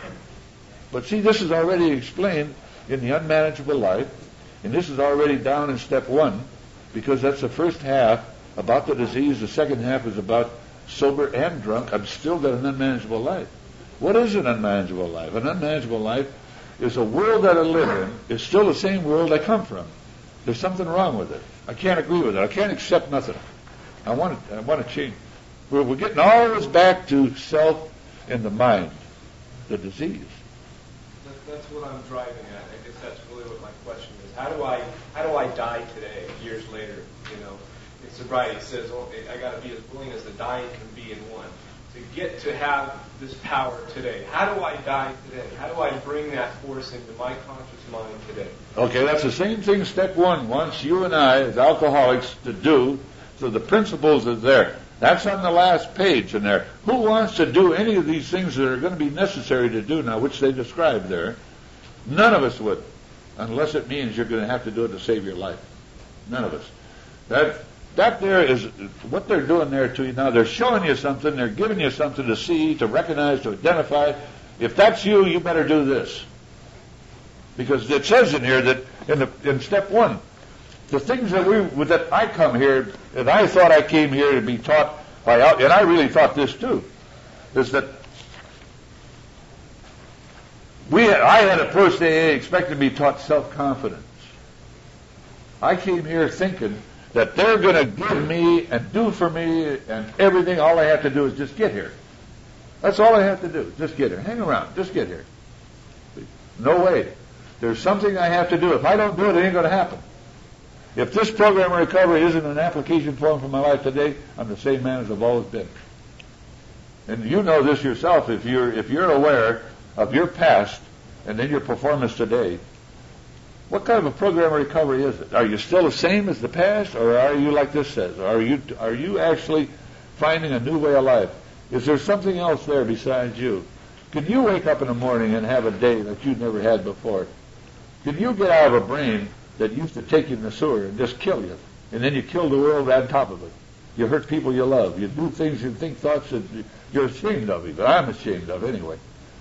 But see, this is already explained in the unmanageable life, and this is already down in step one, because that's the first half about the disease. The second half is about sober and drunk. I've still got an unmanageable life. What is an unmanageable life? An unmanageable life is a world that I live in is still the same world I come from. There's something wrong with it. I can't agree with it. I can't accept nothing. I want to, I want to change. We're, we're getting all this back to self in the mind, the disease. That, that's what I'm driving at. I guess that's really what my question is. How do I how do I die today, years later? You know, in sobriety it says, oh, I got to be as willing as the dying can be in one. To get to have this power today, how do I die today? How do I bring that force into my conscious mind today? Okay, that's the same thing step one wants you and I as alcoholics to do. So the principles are there. That's on the last page in there. Who wants to do any of these things that are going to be necessary to do now, which they describe there? None of us would, unless it means you're going to have to do it to save your life. None of us. That that there is what they're doing there to you now. They're showing you something. They're giving you something to see, to recognize, to identify. If that's you, you better do this. Because it says in here that in, the, in step one, the things that we that I come here, and I thought I came here to be taught by, and I really thought this too, is that we I had approached A A expecting to be taught self-confidence. I came here thinking that they're going to give me and do for me and everything. All I have to do is just get here. That's all I have to do. Just get here. Hang around. Just get here. No way. There's something I have to do. If I don't do it, it ain't going to happen. If this program of recovery isn't an application form for my life today, I'm the same man as I've always been. And you know this yourself. If you're if you're aware of your past and then your performance today, what kind of a program of recovery is it? Are you still the same as the past, or are you like this says? Are you are you actually finding a new way of life? Is there something else there besides you? Can you wake up in the morning and have a day that you never had before? Can you get out of a brain that used to take you in the sewer and just kill you, and then you kill the world on top of it? You hurt people you love. You do things you think thoughts that you're ashamed of, even. I'm ashamed of anyway.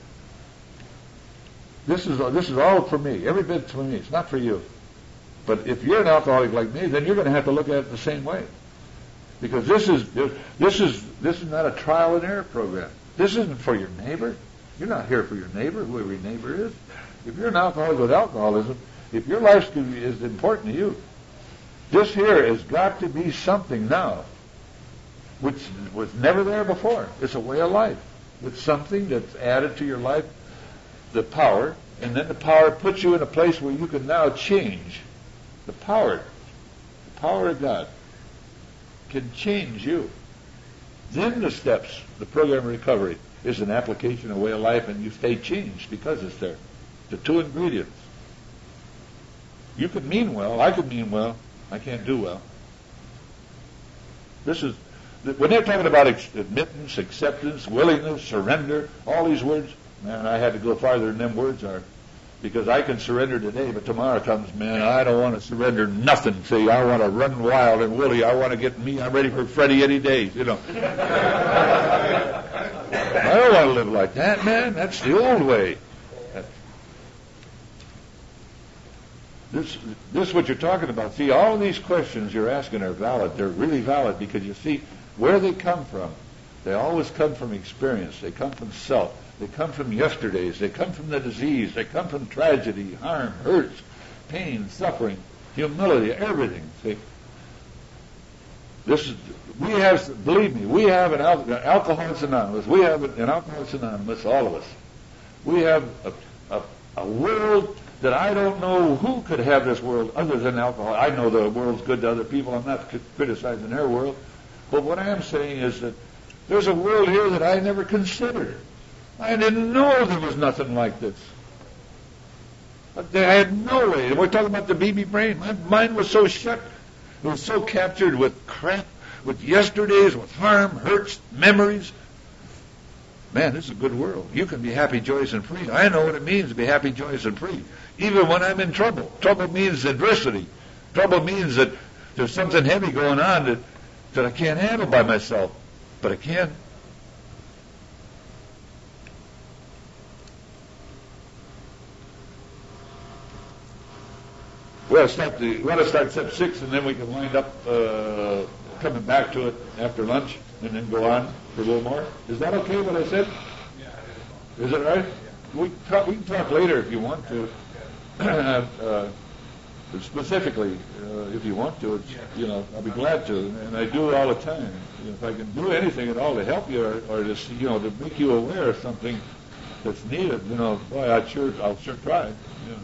This is this is all for me. Every bit for me. It's not for you. But if you're an alcoholic like me, then you're going to have to look at it the same way, because this is this is this is not a trial and error program. This isn't for your neighbor. You're not here for your neighbor, whoever your neighbor is. If you're an alcoholic with alcoholism, if your life is important to you, this here has got to be something now which was never there before. It's a way of life. It's something that's added to your life, the power, and then the power puts you in a place where you can now change. The power, the power of God can change you. Then the steps, the program of recovery, is an application, a way of life, and you stay changed because it's there. The two ingredients. You could mean well. I could mean well. I can't do well. This is, when they're talking about admittance, acceptance, willingness, surrender, all these words, man, I had to go farther than them words are. Because I can surrender today, but tomorrow comes, man, I don't want to surrender nothing. See, I want to run wild and woolly. I want to get me. I'm ready for Freddie any day, you know. I don't want to live like that, man. That's the old way. This, this is what you're talking about. See, all of these questions you're asking are valid. They're really valid because you see where they come from. They always come from experience. They come from self. They come from yesterdays. They come from the disease. They come from tragedy, harm, hurts, pain, suffering, humility, everything. See, this is we have. Believe me, we have an al- Alcoholics Anonymous. We have an Alcoholics Anonymous. All of us. We have a, a, a world that I don't know who could have this world other than alcohol. I know the world's good to other people. I'm not criticizing their world, but what I am saying is that there's a world here that I never considered. I didn't know there was nothing like this. I had no way. We're talking about the baby brain. My mind was so shut. It was so captured with crap, with yesterdays, with harm, hurts, memories. Man, this is a good world. You can be happy, joyous, and free. I know what it means to be happy, joyous, and free. Even when I'm in trouble. Trouble means adversity. Trouble means that there's something heavy going on that, that I can't handle by myself. But I can. We'll start the. We'll start step six, and then we can wind up uh, coming back to it after lunch, and then go on for a little more. Is that okay? What I said? Yeah. Is it all right? We can talk, we can talk later if you want to. uh, specifically, uh, if you want to, it's, you know, I'll be glad to, and I do it all the time. You know, if I can do anything at all to help you, or, or just, you know, to make you aware of something that's needed, you know, boy, I'd sure, I'll sure try. Yeah.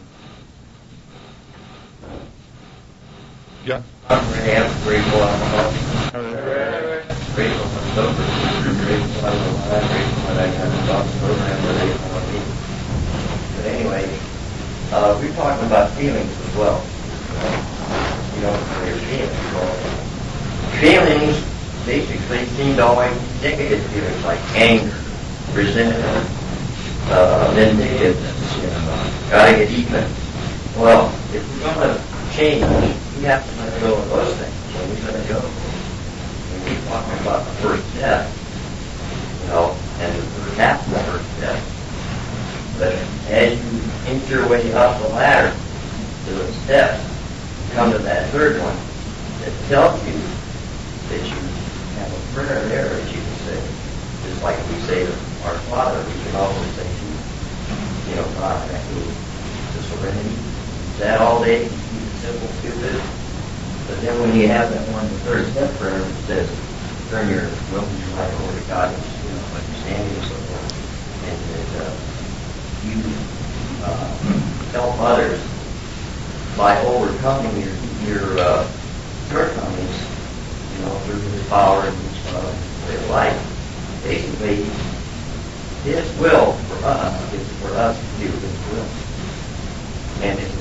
Yeah. I'm Ray. I'm grateful I'm grateful I'm sober. Grateful I'm alive. Grateful that I got a dog program where they want me. But anyway, uh, we're talking about feelings as well. You know, your feelings. Well, feelings basically seem to always negative feelings like anger, resentment, uh, vindictiveness, you know, gotta get even. Well, if we're gonna change, we have to let go of those things. So we let go. And we're talking about the first step, you know, and we're half the first step. But as you inch your way up the ladder to the steps, come to that third one that tells you that you have a prayer there that you can say. Just like we say to our Father, we can also say to, you know, God, that means the serenity. That all day, keep it simple, stupid. But then when you have that one, the third step prayer that says, turn your will and your life over to God, you know, understanding and so forth, and that uh, you uh, help others by overcoming your your uh, shortcomings, you know, through His power and His uh, way of life. Basically, His will for us is for us to do His will, and it's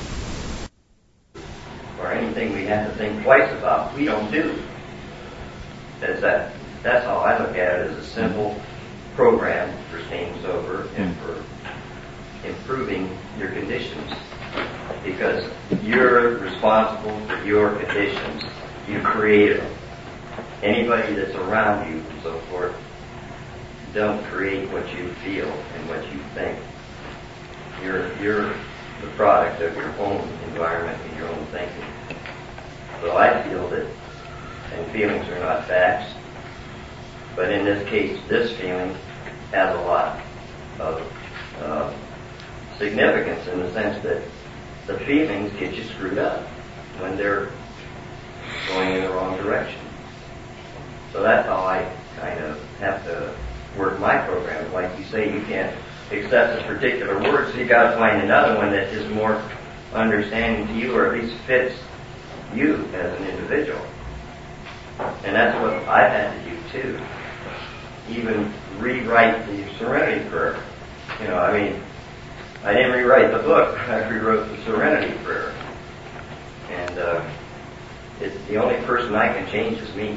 or anything we have to think twice about, we don't do. That's that. That's how I look at it, as a simple program for staying sober and for improving your conditions. Because you're responsible for your conditions. You created them. Anybody that's around you and so forth don't create what you feel and what you think. You're you're the product of your own environment and your own thinking. So I feel that, and feelings are not facts, but in this case, this feeling has a lot of uh, significance in the sense that the feelings get you screwed up when they're going in the wrong direction. So that's how I kind of have to work my program. Like you say, you can't accept a particular word, so you got to find another one that is more understanding to you, or at least fits you as an individual. And that's what I've had to do too. Even rewrite the Serenity Prayer. You know, I mean, I didn't rewrite the book. I rewrote the Serenity Prayer. And uh, it's the only person I can change is me.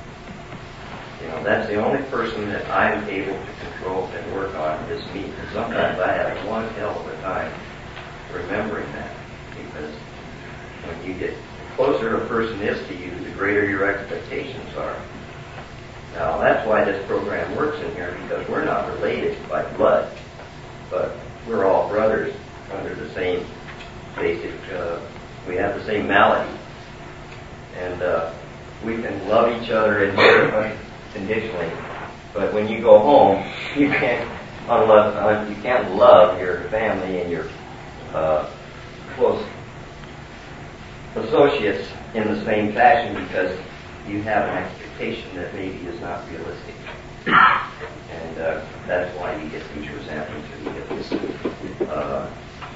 You know, that's the only person that I'm able to control and work on is me. And sometimes I have one hell of a time remembering that, because when you get closer a person is to you, the greater your expectations are. Now, that's why this program works in here, because we're not related by blood, but we're all brothers under the same basic, uh, we have the same malady. And uh, we can love each other in here conditionally, but when you go home, you can't unless, uh, you can't love your family and your uh, close associates in the same fashion, because you have an expectation that maybe is not realistic. And uh, that's why you get these resentments, or you get this uh,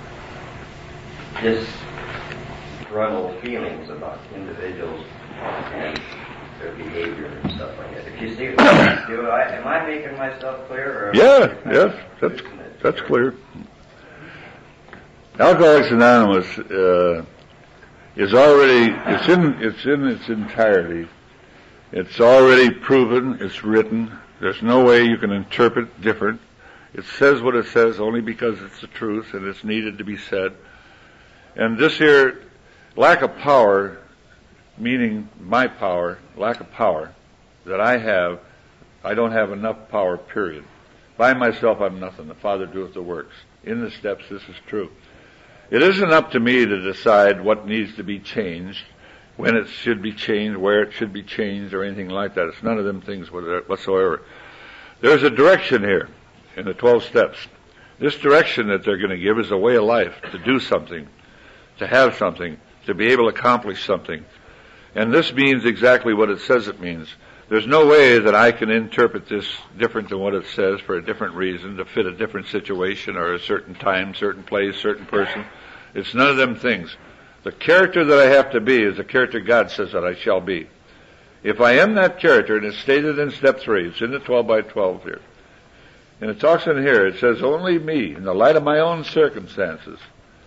disgruntled feelings about individuals and their behavior and stuff like that. If you see what I do, I, am I making myself clear? Or Yeah, yes, that's that's clear. Alcoholics Anonymous uh, is already it's in it's in its entirety. It's already proven. It's written. There's no way you can interpret different. It says what it says only because it's the truth and it's needed to be said. And this here lack of power, meaning my power, lack of power that I have, I don't have enough power, period. By myself, I'm nothing. The Father doeth the works. In the steps, this is true. It isn't up to me to decide what needs to be changed, when it should be changed, where it should be changed, or anything like that. It's none of them things whatsoever. There's a direction here in the twelve steps. This direction that they're going to give is a way of life, to do something, to have something, to be able to accomplish something. And this means exactly what it says it means. There's no way that I can interpret this different than what it says for a different reason, to fit a different situation or a certain time, certain place, certain person. It's none of them things. The character that I have to be is the character God says that I shall be. If I am that character, and it's stated in step three, it's in the twelve by twelve here, and it talks in here, it says, only me, in the light of my own circumstances,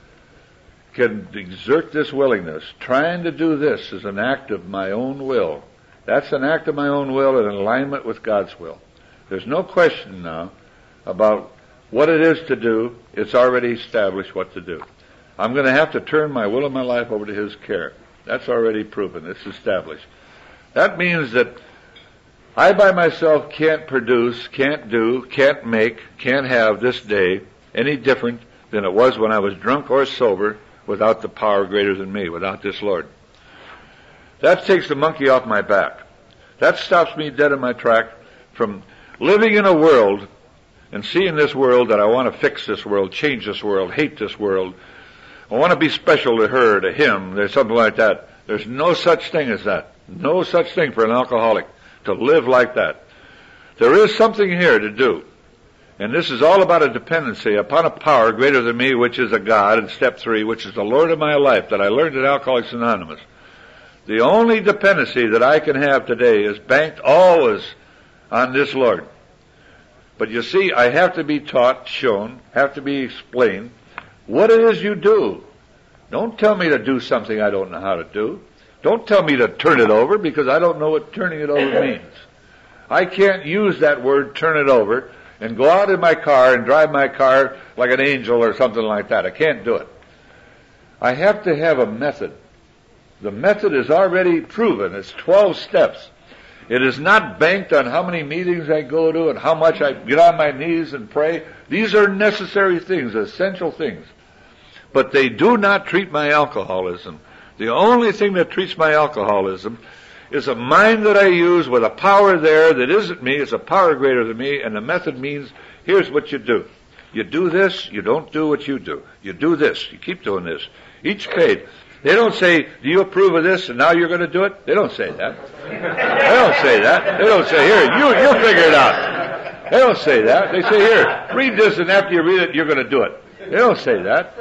can exert this willingness. Trying to do this is an act of my own will. That's an act of my own will in alignment with God's will. There's no question now about what it is to do. It's already established what to do. I'm going to have to turn my will and my life over to His care. That's already proven. It's established. That means that I by myself can't produce, can't do, can't make, can't have this day any different than it was when I was drunk or sober without the power greater than me, without this Lord. That takes the monkey off my back. That stops me dead in my track from living in a world and seeing this world that I want to fix this world, change this world, hate this world. I want to be special to her, to him. There's something like that. There's no such thing as that. No such thing for an alcoholic to live like that. There is something here to do. And this is all about a dependency upon a power greater than me, which is a God, in step three, which is the Lord of my life, that I learned at Alcoholics Anonymous. The only dependency that I can have today is banked always on this Lord. But you see, I have to be taught, shown, have to be explained what it is you do. Don't tell me to do something I don't know how to do. Don't tell me to turn it over, because I don't know what turning it over means. I can't use that word, turn it over, and go out in my car and drive my car like an angel or something like that. I can't do it. I have to have a method. The method is already proven. It's twelve steps. It is not banked on how many meetings I go to and how much I get on my knees and pray. These are necessary things, essential things. But they do not treat my alcoholism. The only thing that treats my alcoholism is a mind that I use with a power there that isn't me. It's a power greater than me, and the method means, here's what you do. You do this, you don't do what you do. You do this, you keep doing this. Each page. They don't say, do you approve of this and now you're going to do it? They don't say that. They don't say that. They don't say, here, you, you'll figure it out. They don't say that. They say, here, read this, and after you read it, you're going to do it. They don't say that.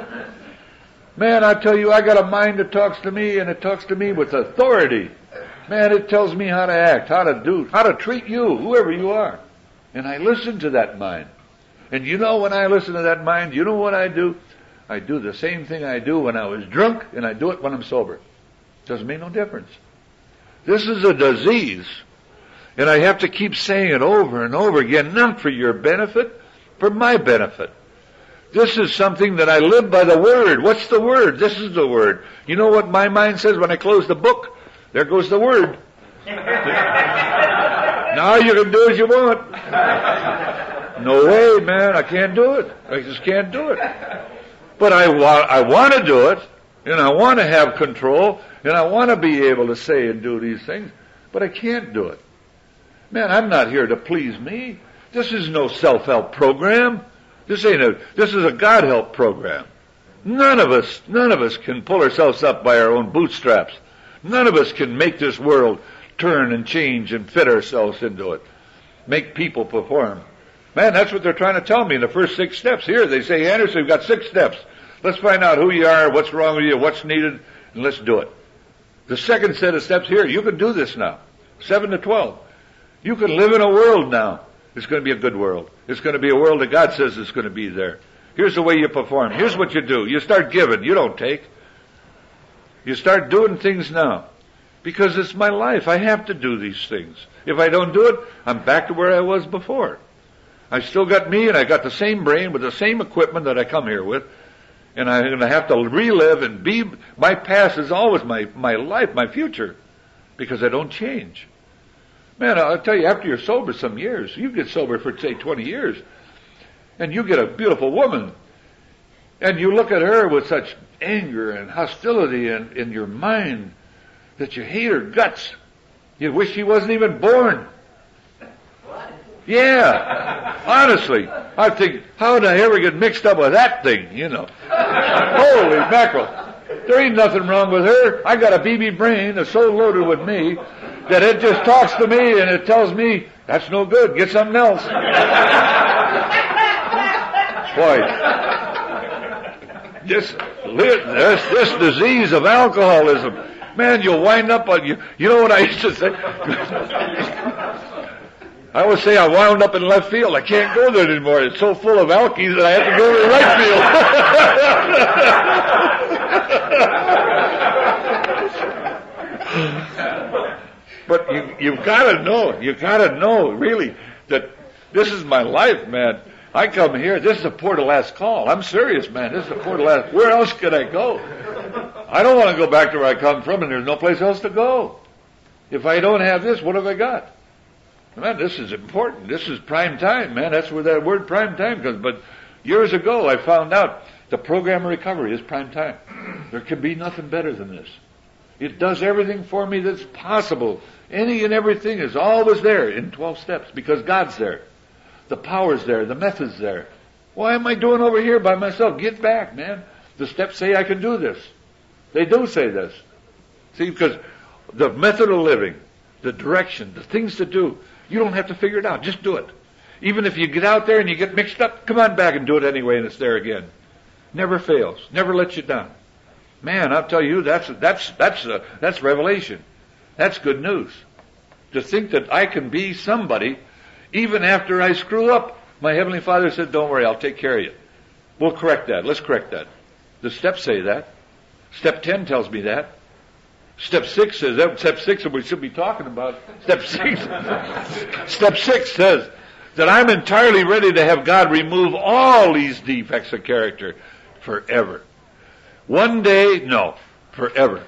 Man, I tell you, I got a mind that talks to me, and it talks to me with authority. Man, it tells me how to act, how to do, how to treat you, whoever you are. And I listen to that mind. And you know, when I listen to that mind, you know what I do? I do the same thing I do when I was drunk, and I do it when I'm sober. Doesn't make no difference. This is a disease. And I have to keep saying it over and over again, not for your benefit, for my benefit. This is something that I live by the Word. What's the Word? This is the Word. You know what my mind says when I close the book? There goes the Word. Now you can do as you want. No way, man. I can't do it. I just can't do it. But I want, I want to do it, and I want to have control, and I want to be able to say and do these things, but I can't do it. Man, I'm not here to please me. This is no self-help program. This ain't a, this is a God-help program. None of us, none of us can pull ourselves up by our own bootstraps. None of us can make this world turn and change and fit ourselves into it. Make people perform. Man, that's what they're trying to tell me in the first six steps. Here, they say, Anderson, we've got six steps. Let's find out who you are, what's wrong with you, what's needed, and let's do it. The second set of steps here, you can do this now. Seven to twelve. You can live in a world now. It's going to be a good world. It's going to be a world that God says is going to be there. Here's the way you perform. Here's what you do. You start giving. You don't take. You start doing things now. Because it's my life. I have to do these things. If I don't do it, I'm back to where I was before. I've still got me, and I got the same brain with the same equipment that I come here with. And I'm going to have to relive and be, my past is always my, my life, my future. Because I don't change. Man, I'll tell you, after you're sober some years, you get sober for, say, twenty years, and you get a beautiful woman, and you look at her with such anger and hostility in, in your mind that you hate her guts. You wish she wasn't even born. Yeah, honestly, I think, how did I ever get mixed up with that thing, you know? Holy mackerel. There ain't nothing wrong with her. I got a B B brain that's so loaded with me that it just talks to me and it tells me, that's no good, get something else. Boy, this, this, this disease of alcoholism, man, you'll wind up on, you, you know what I used to say? I always say I wound up in left field. I can't go there anymore. It's so full of alkies that I have to go to the right field. But you, you've got to know, you've got to know, really, that this is my life, man. I come here, this is a port of last call. I'm serious, man. This is a port of last, where else could I go? I don't want to go back to where I come from, and there's no place else to go. If I don't have this, what have I got? Man, this is important. This is prime time, man. That's where that word prime time comes. But years ago, I found out the program of recovery is prime time. There can be nothing better than this. It does everything for me that's possible. Any and everything is always there in twelve steps because God's there. The power's there. The method's there. Why am I doing over here by myself? Get back, man. The steps say I can do this. They do say this. See, because the method of living, the direction, the things to do, you don't have to figure it out. Just do it. Even if you get out there and you get mixed up, come on back and do it anyway, and it's there again. Never fails. Never lets you down. Man, I'll tell you, that's that's that's uh, that's revelation. That's good news. To think that I can be somebody even after I screw up. My Heavenly Father said, "Don't worry, I'll take care of you. We'll correct that. Let's correct that." The steps say that. Step ten tells me that. Step six says that. Step six, we should be talking about. Step six. Step six says that I'm entirely ready to have God remove all these defects of character forever. One day, no, forever.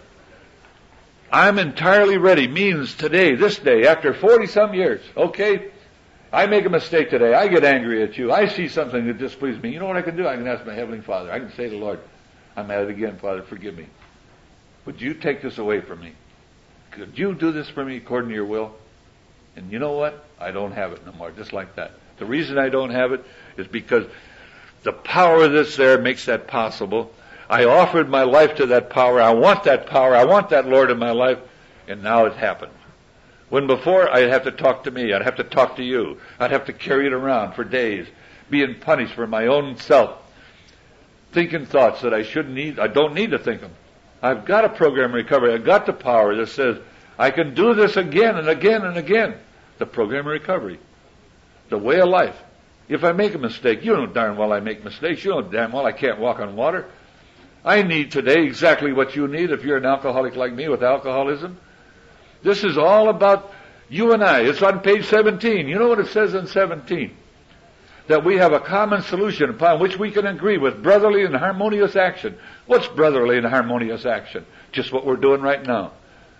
I'm entirely ready means today, this day, after forty some years. Okay, I make a mistake today. I get angry at you. I see something that displeases me. You know what I can do? I can ask my Heavenly Father. I can say to the Lord, I'm at it again, Father, forgive me. Would you take this away from me? Could you do this for me according to your will? And you know what? I don't have it no more, just like that. The reason I don't have it is because the power that's there makes that possible. I offered my life to that power. I want that power. I want that Lord in my life. And now it happened. When before I'd have to talk to me. I'd have to talk to you. I'd have to carry it around for days, being punished for my own self, thinking thoughts that I shouldn't need. I don't need to think them. I've got a program of recovery. I've got the power that says I can do this again and again and again. The program of recovery. The way of life. If I make a mistake, you know darn well I make mistakes. You know damn well I can't walk on water. I need today exactly what you need if you're an alcoholic like me with alcoholism. This is all about you and I. It's on page seventeen. You know what it says in seventeen? That we have a common solution upon which we can agree with brotherly and harmonious action. What's brotherly and harmonious action? Just what we're doing right now.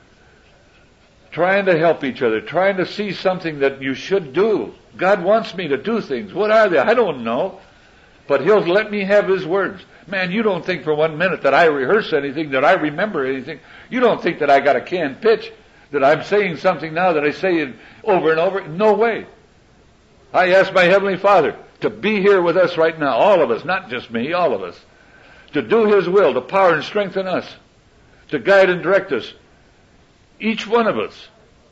Trying to help each other, trying to see something that you should do. God wants me to do things. What are they? I don't know. But He'll let me have His words. Man, you don't think for one minute that I rehearse anything, that I remember anything. You don't think that I got a canned pitch, that I'm saying something now that I say it over and over. No way. I ask my Heavenly Father to be here with us right now, all of us, not just me, all of us, to do His will, to power and strengthen us, to guide and direct us, each one of us.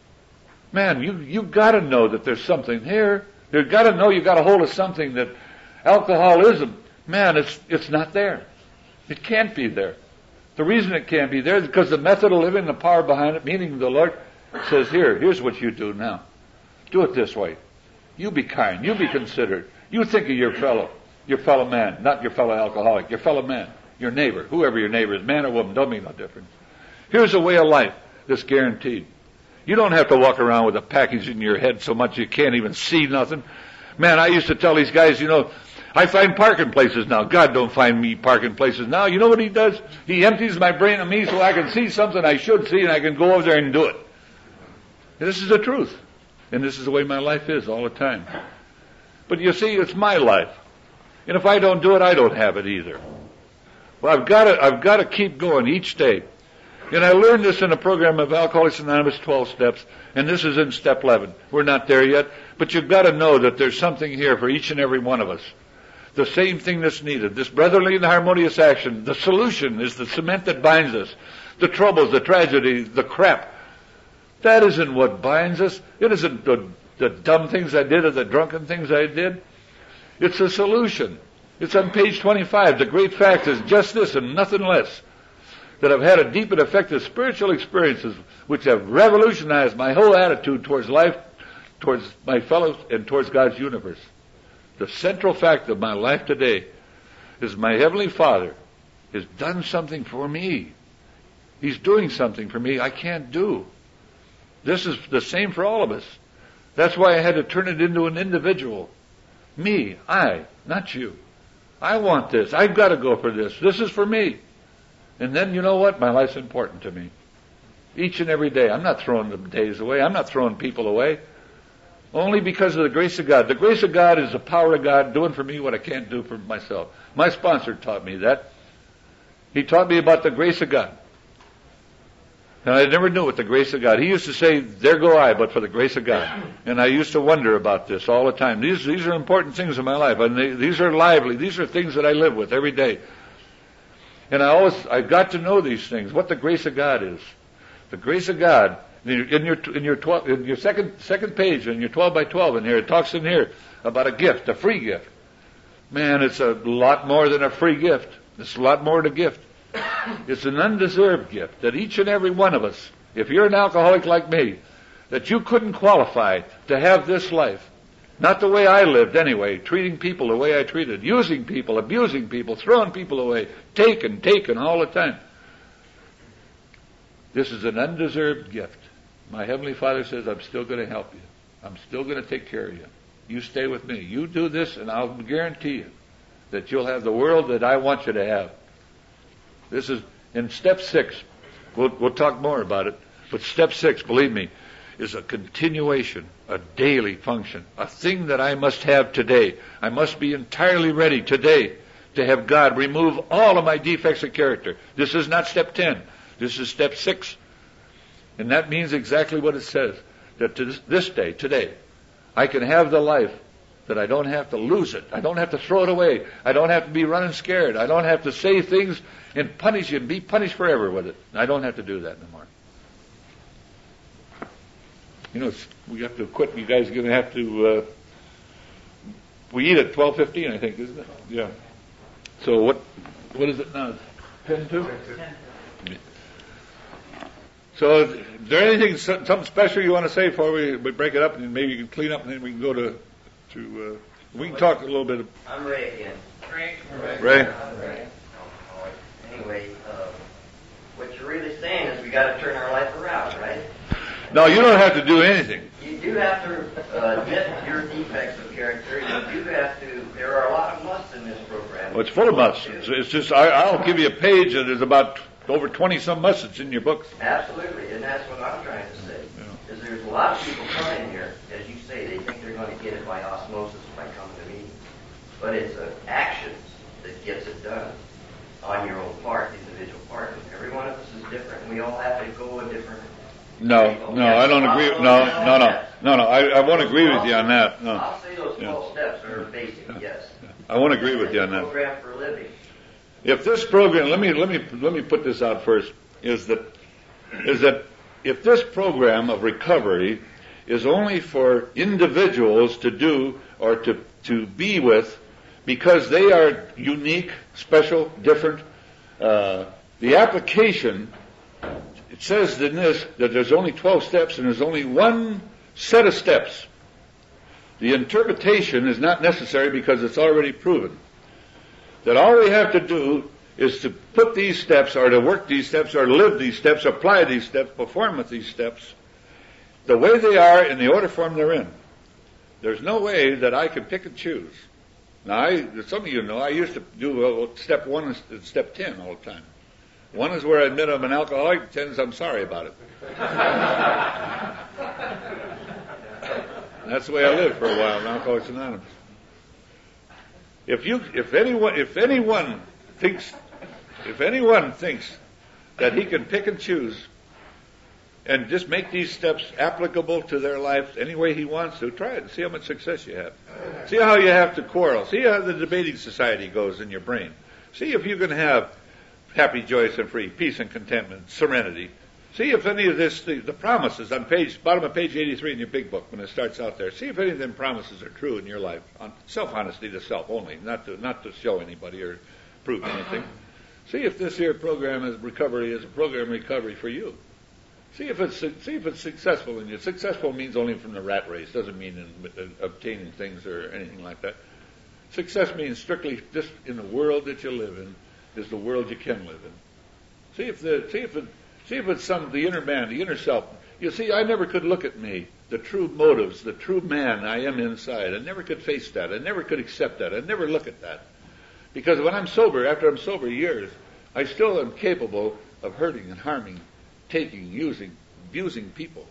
Man, you you got to know that there's something here. You've got to know you got a hold of something that alcoholism, man, it's it's not there. It can't be there. The reason it can't be there is because the method of living, the power behind it, meaning the Lord says, here, here's what you do now. Do it this way. You be kind. You be considerate. You think of your fellow, your fellow man, not your fellow alcoholic, your fellow man, your neighbor, whoever your neighbor is, man or woman, don't make no difference. Here's a way of life that's guaranteed. You don't have to walk around with a package in your head so much you can't even see nothing. Man, I used to tell these guys, you know, I find parking places now. God don't find me parking places now. You know what He does? He empties my brain of me so I can see something I should see and I can go over there and do it. And this is the truth. And this is the way my life is all the time. But you see, it's my life. And if I don't do it, I don't have it either. Well, I've got to, I've got to keep going each day. And I learned this in a program of Alcoholics Anonymous, twelve steps, and this is in step eleven. We're not there yet, but you've got to know that there's something here for each and every one of us. the same thing that's needed. This brotherly and harmonious action, the solution is the cement that binds us. The troubles, the tragedy, the crap. That isn't what binds us. It isn't the, the dumb things I did or the drunken things I did. It's a solution. It's on page twenty-five. The great fact is just this and nothing less. That I've had a deep and effective spiritual experiences which have revolutionized my whole attitude towards life, towards my fellows, and towards God's universe. The central fact of my life today is my Heavenly Father has done something for me. He's doing something for me I can't do. This is the same for all of us. That's why I had to turn it into an individual. Me, I, not you. I want this. I've got to go for this. This is for me. And then, you know what? My life's important to me. Each and every day. I'm not throwing the days away. I'm not throwing people away. Only because of the grace of God. The grace of God is the power of God doing for me what I can't do for myself. My sponsor taught me that. He taught me about the grace of God. And I never knew what the grace of God. He used to say, there go I, but for the grace of God. And I used to wonder about this all the time. These, these are important things in my life. And they, these are lively. These are things that I live with every day. And I always, I've got to know these things, what the grace of God is. The grace of God, in your, in your, twelve, in your second, second page, in your twelve by twelve in here, it talks in here about a gift, a free gift. Man, it's a lot more than a free gift. It's a lot more than a gift. It's an undeserved gift that each and every one of us, if you're an alcoholic like me, that you couldn't qualify to have this life. Not the way I lived anyway, treating people the way I treated, using people, abusing people, throwing people away, taking, taking all the time. This is an undeserved gift. My Heavenly Father says, I'm still going to help you. I'm still going to take care of you. You stay with me. You do this, and I'll guarantee you that you'll have the world that I want you to have. This is in step six. We'll, we'll talk more about it. But step six, believe me, is a continuation, a daily function, a thing that I must have today. I must be entirely ready today to have God remove all of my defects of character. This is not step ten. This is step six. And that means exactly what it says, that to this, this day, today, I can have the life that I don't have to lose it. I don't have to throw it away. I don't have to be running scared. I don't have to say things and punish you and be punished forever with it. I don't have to do that anymore. You know, it's, we have to quit. You guys are going to have to, uh, we eat at twelve fifteen, I think, isn't it? Yeah. So what, what is it now? ten two? ten. So is there anything, something special you want to say before we, we break it up, and maybe you can clean up and then we can go to, to uh, we can talk a little bit. Of, I'm Ray again. Ray. Ray. Ray. Anyway, uh, what you're really saying is we got to turn our life around, right? No, you don't have to do anything. You do have to uh, admit your defects of character. You do have to. There are a lot of musts in this program. Well, it's full of musts. It's, it's just I, I'll give you a page and there's about over twenty some musts that's in your books. Absolutely, and that's what I'm trying to say. Yeah. Is there's a lot of people come in here, as you say, they think they're going to get it by osmosis by coming to meetings, but it's uh, actions that gets it done on your own part, individual part. And every one of us is different. We all have to go a different. No, no, I don't agree. No, no, no, no, no. I, I won't agree with you on that. No. I'll say those twelve yeah. steps are basic. Yeah. Yes. I won't agree with you on that. Program for living. If this program, let me let me let me put this out first, is that is that if this program of recovery is only for individuals to do or to to be with, because they are unique, special, different, uh, the application. It says in this that there's only twelve steps and there's only one set of steps. The interpretation is not necessary because it's already proven. That all we have to do is to put these steps, or to work these steps, or live these steps, apply these steps, perform with these steps, the way they are in the order form they're in. There's no way that I can pick and choose. Now, I, some of you know, I used to do uh, step one and step ten all the time. One is where I admit I'm an alcoholic, ten is I'm sorry about it. That's the way I lived for a while in Alcoholics Anonymous. If you, if anyone, if anyone thinks, if anyone thinks that he can pick and choose and just make these steps applicable to their life any way he wants to. Try it and see how much success you have. See how you have to quarrel. See how the debating society goes in your brain. See if you can have happy, joyous, and free, peace and contentment, serenity. See if any of this, the, the promises on page, bottom of page eighty-three in your big book when it starts out there, see if any of them promises are true in your life. On self-honesty to self only, not to, not to show anybody or prove anything. See if this here program is recovery is a program recovery for you. See if it's see if it's successful in you. Successful means only from the rat race. Doesn't mean in, in obtaining things or anything like that. Success means strictly just in the world that you live in is the world you can live in. See if the see if it see if it's some the inner man, the inner self. You see, I never could look at me, the true motives, the true man I am inside. I never could face that. I never could accept that. I never look at that. Because when I'm sober, after I'm sober years, I still am capable of hurting and harming, taking, using, abusing people.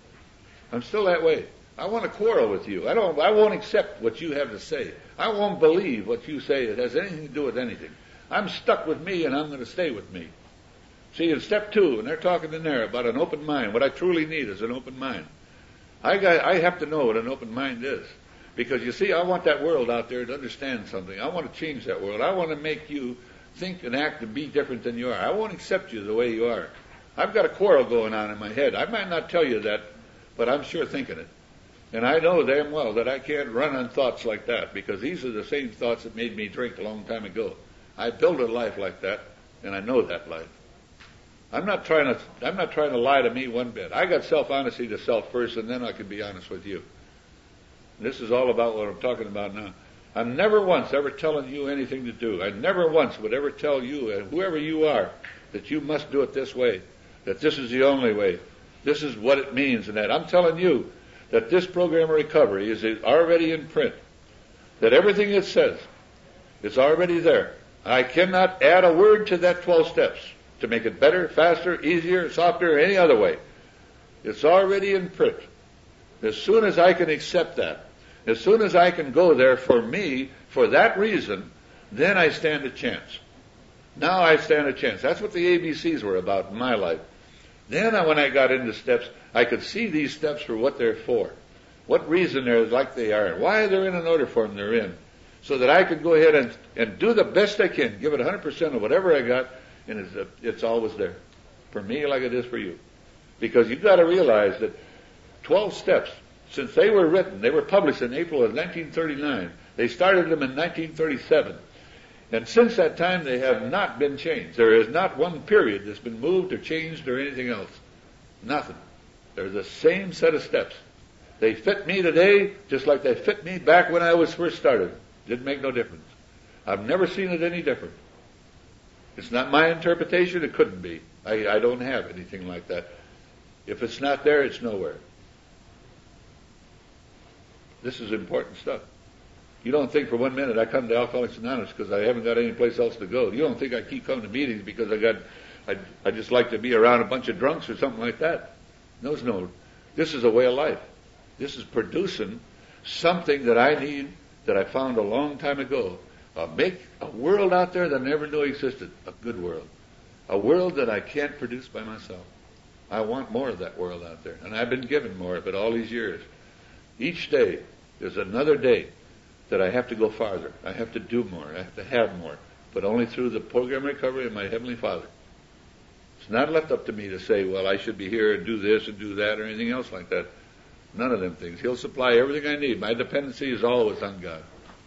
I'm still that way. I want to quarrel with you. I don't. I won't accept what you have to say. I won't believe what you say. It has anything to do with anything. I'm stuck with me, and I'm going to stay with me. See, in step two, and they're talking in there about an open mind. What I truly need is an open mind. I got. I have to know what an open mind is. Because, you see, I want that world out there to understand something. I want to change that world. I want to make you think and act and be different than you are. I won't accept you the way you are. I've got a quarrel going on in my head. I might not tell you that, but I'm sure thinking it. And I know damn well that I can't run on thoughts like that, because these are the same thoughts that made me drink a long time ago. I built a life like that, and I know that life. I'm not trying to, I'm not trying to lie to me one bit. I got self-honesty to self first, and then I can be honest with you. This is all about what I'm talking about now. I'm never once ever telling you anything to do. I never once would ever tell you, and whoever you are, that you must do it this way, that this is the only way, this is what it means, and that. I'm telling you that this program of recovery is already in print, that everything it says is already there. I cannot add a word to that twelve steps to make it better, faster, easier, softer, any other way. It's already in print. As soon as I can accept that, as soon as I can go there for me, for that reason, then I stand a chance. Now I stand a chance. That's what the A B Cs were about in my life. Then when I got into steps, I could see these steps for what they're for, what reason they're like they are, and why they're in an order form they're in, so that I could go ahead and, and do the best I can, give it one hundred percent of whatever I got, and it's, a, it's always there, for me like it is for you. Because you've got to realize that twelve steps, since they were written, they were published in April of nineteen thirty-nine. They started them in nineteen thirty-seven. And since that time, they have not been changed. There is not one period that's been moved or changed or anything else. Nothing. They're the same set of steps. They fit me today just like they fit me back when I was first started. Didn't make no difference. I've never seen it any different. It's not my interpretation. It couldn't be. I, I don't have anything like that. If it's not there, it's nowhere. This is important stuff. You don't think for one minute I come to Alcoholics Anonymous because I haven't got any place else to go. You don't think I keep coming to meetings because I got, I, I just like to be around a bunch of drunks or something like that. No, no. This is a way of life. This is producing something that I need, that I found a long time ago. Uh, make a world out there that I never knew existed. A good world. A world that I can't produce by myself. I want more of that world out there. And I've been given more of it all these years. Each day is another day that I have to go farther. I have to do more. I have to have more. But only through the program recovery of my Heavenly Father. It's not left up to me to say, well, I should be here and do this and do that or anything else like that. None of them things. He'll supply everything I need. My dependency is always on God.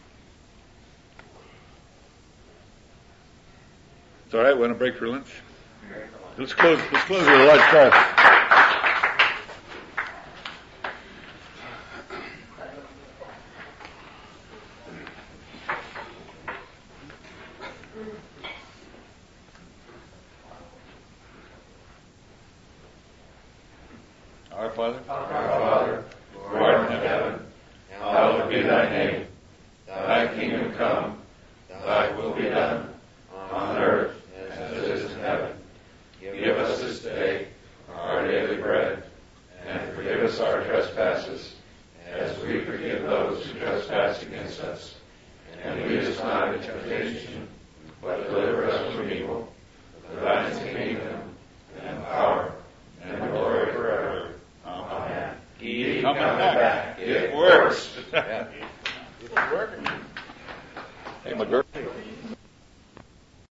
It's all right. Want to break for lunch? Let's close. Let's close with a large class. Our Father, Our Father, who art in heaven, hallowed be thy name. Thy kingdom come, thy will be done, on earth as it is in heaven. Give us this day our daily bread, and forgive us our trespasses, as we forgive those who trespass against us. And lead us not into temptation, but deliver us from evil. For thine is the kingdom, and power, and glory forever. Keep coming back. It works. Hey, McGurk.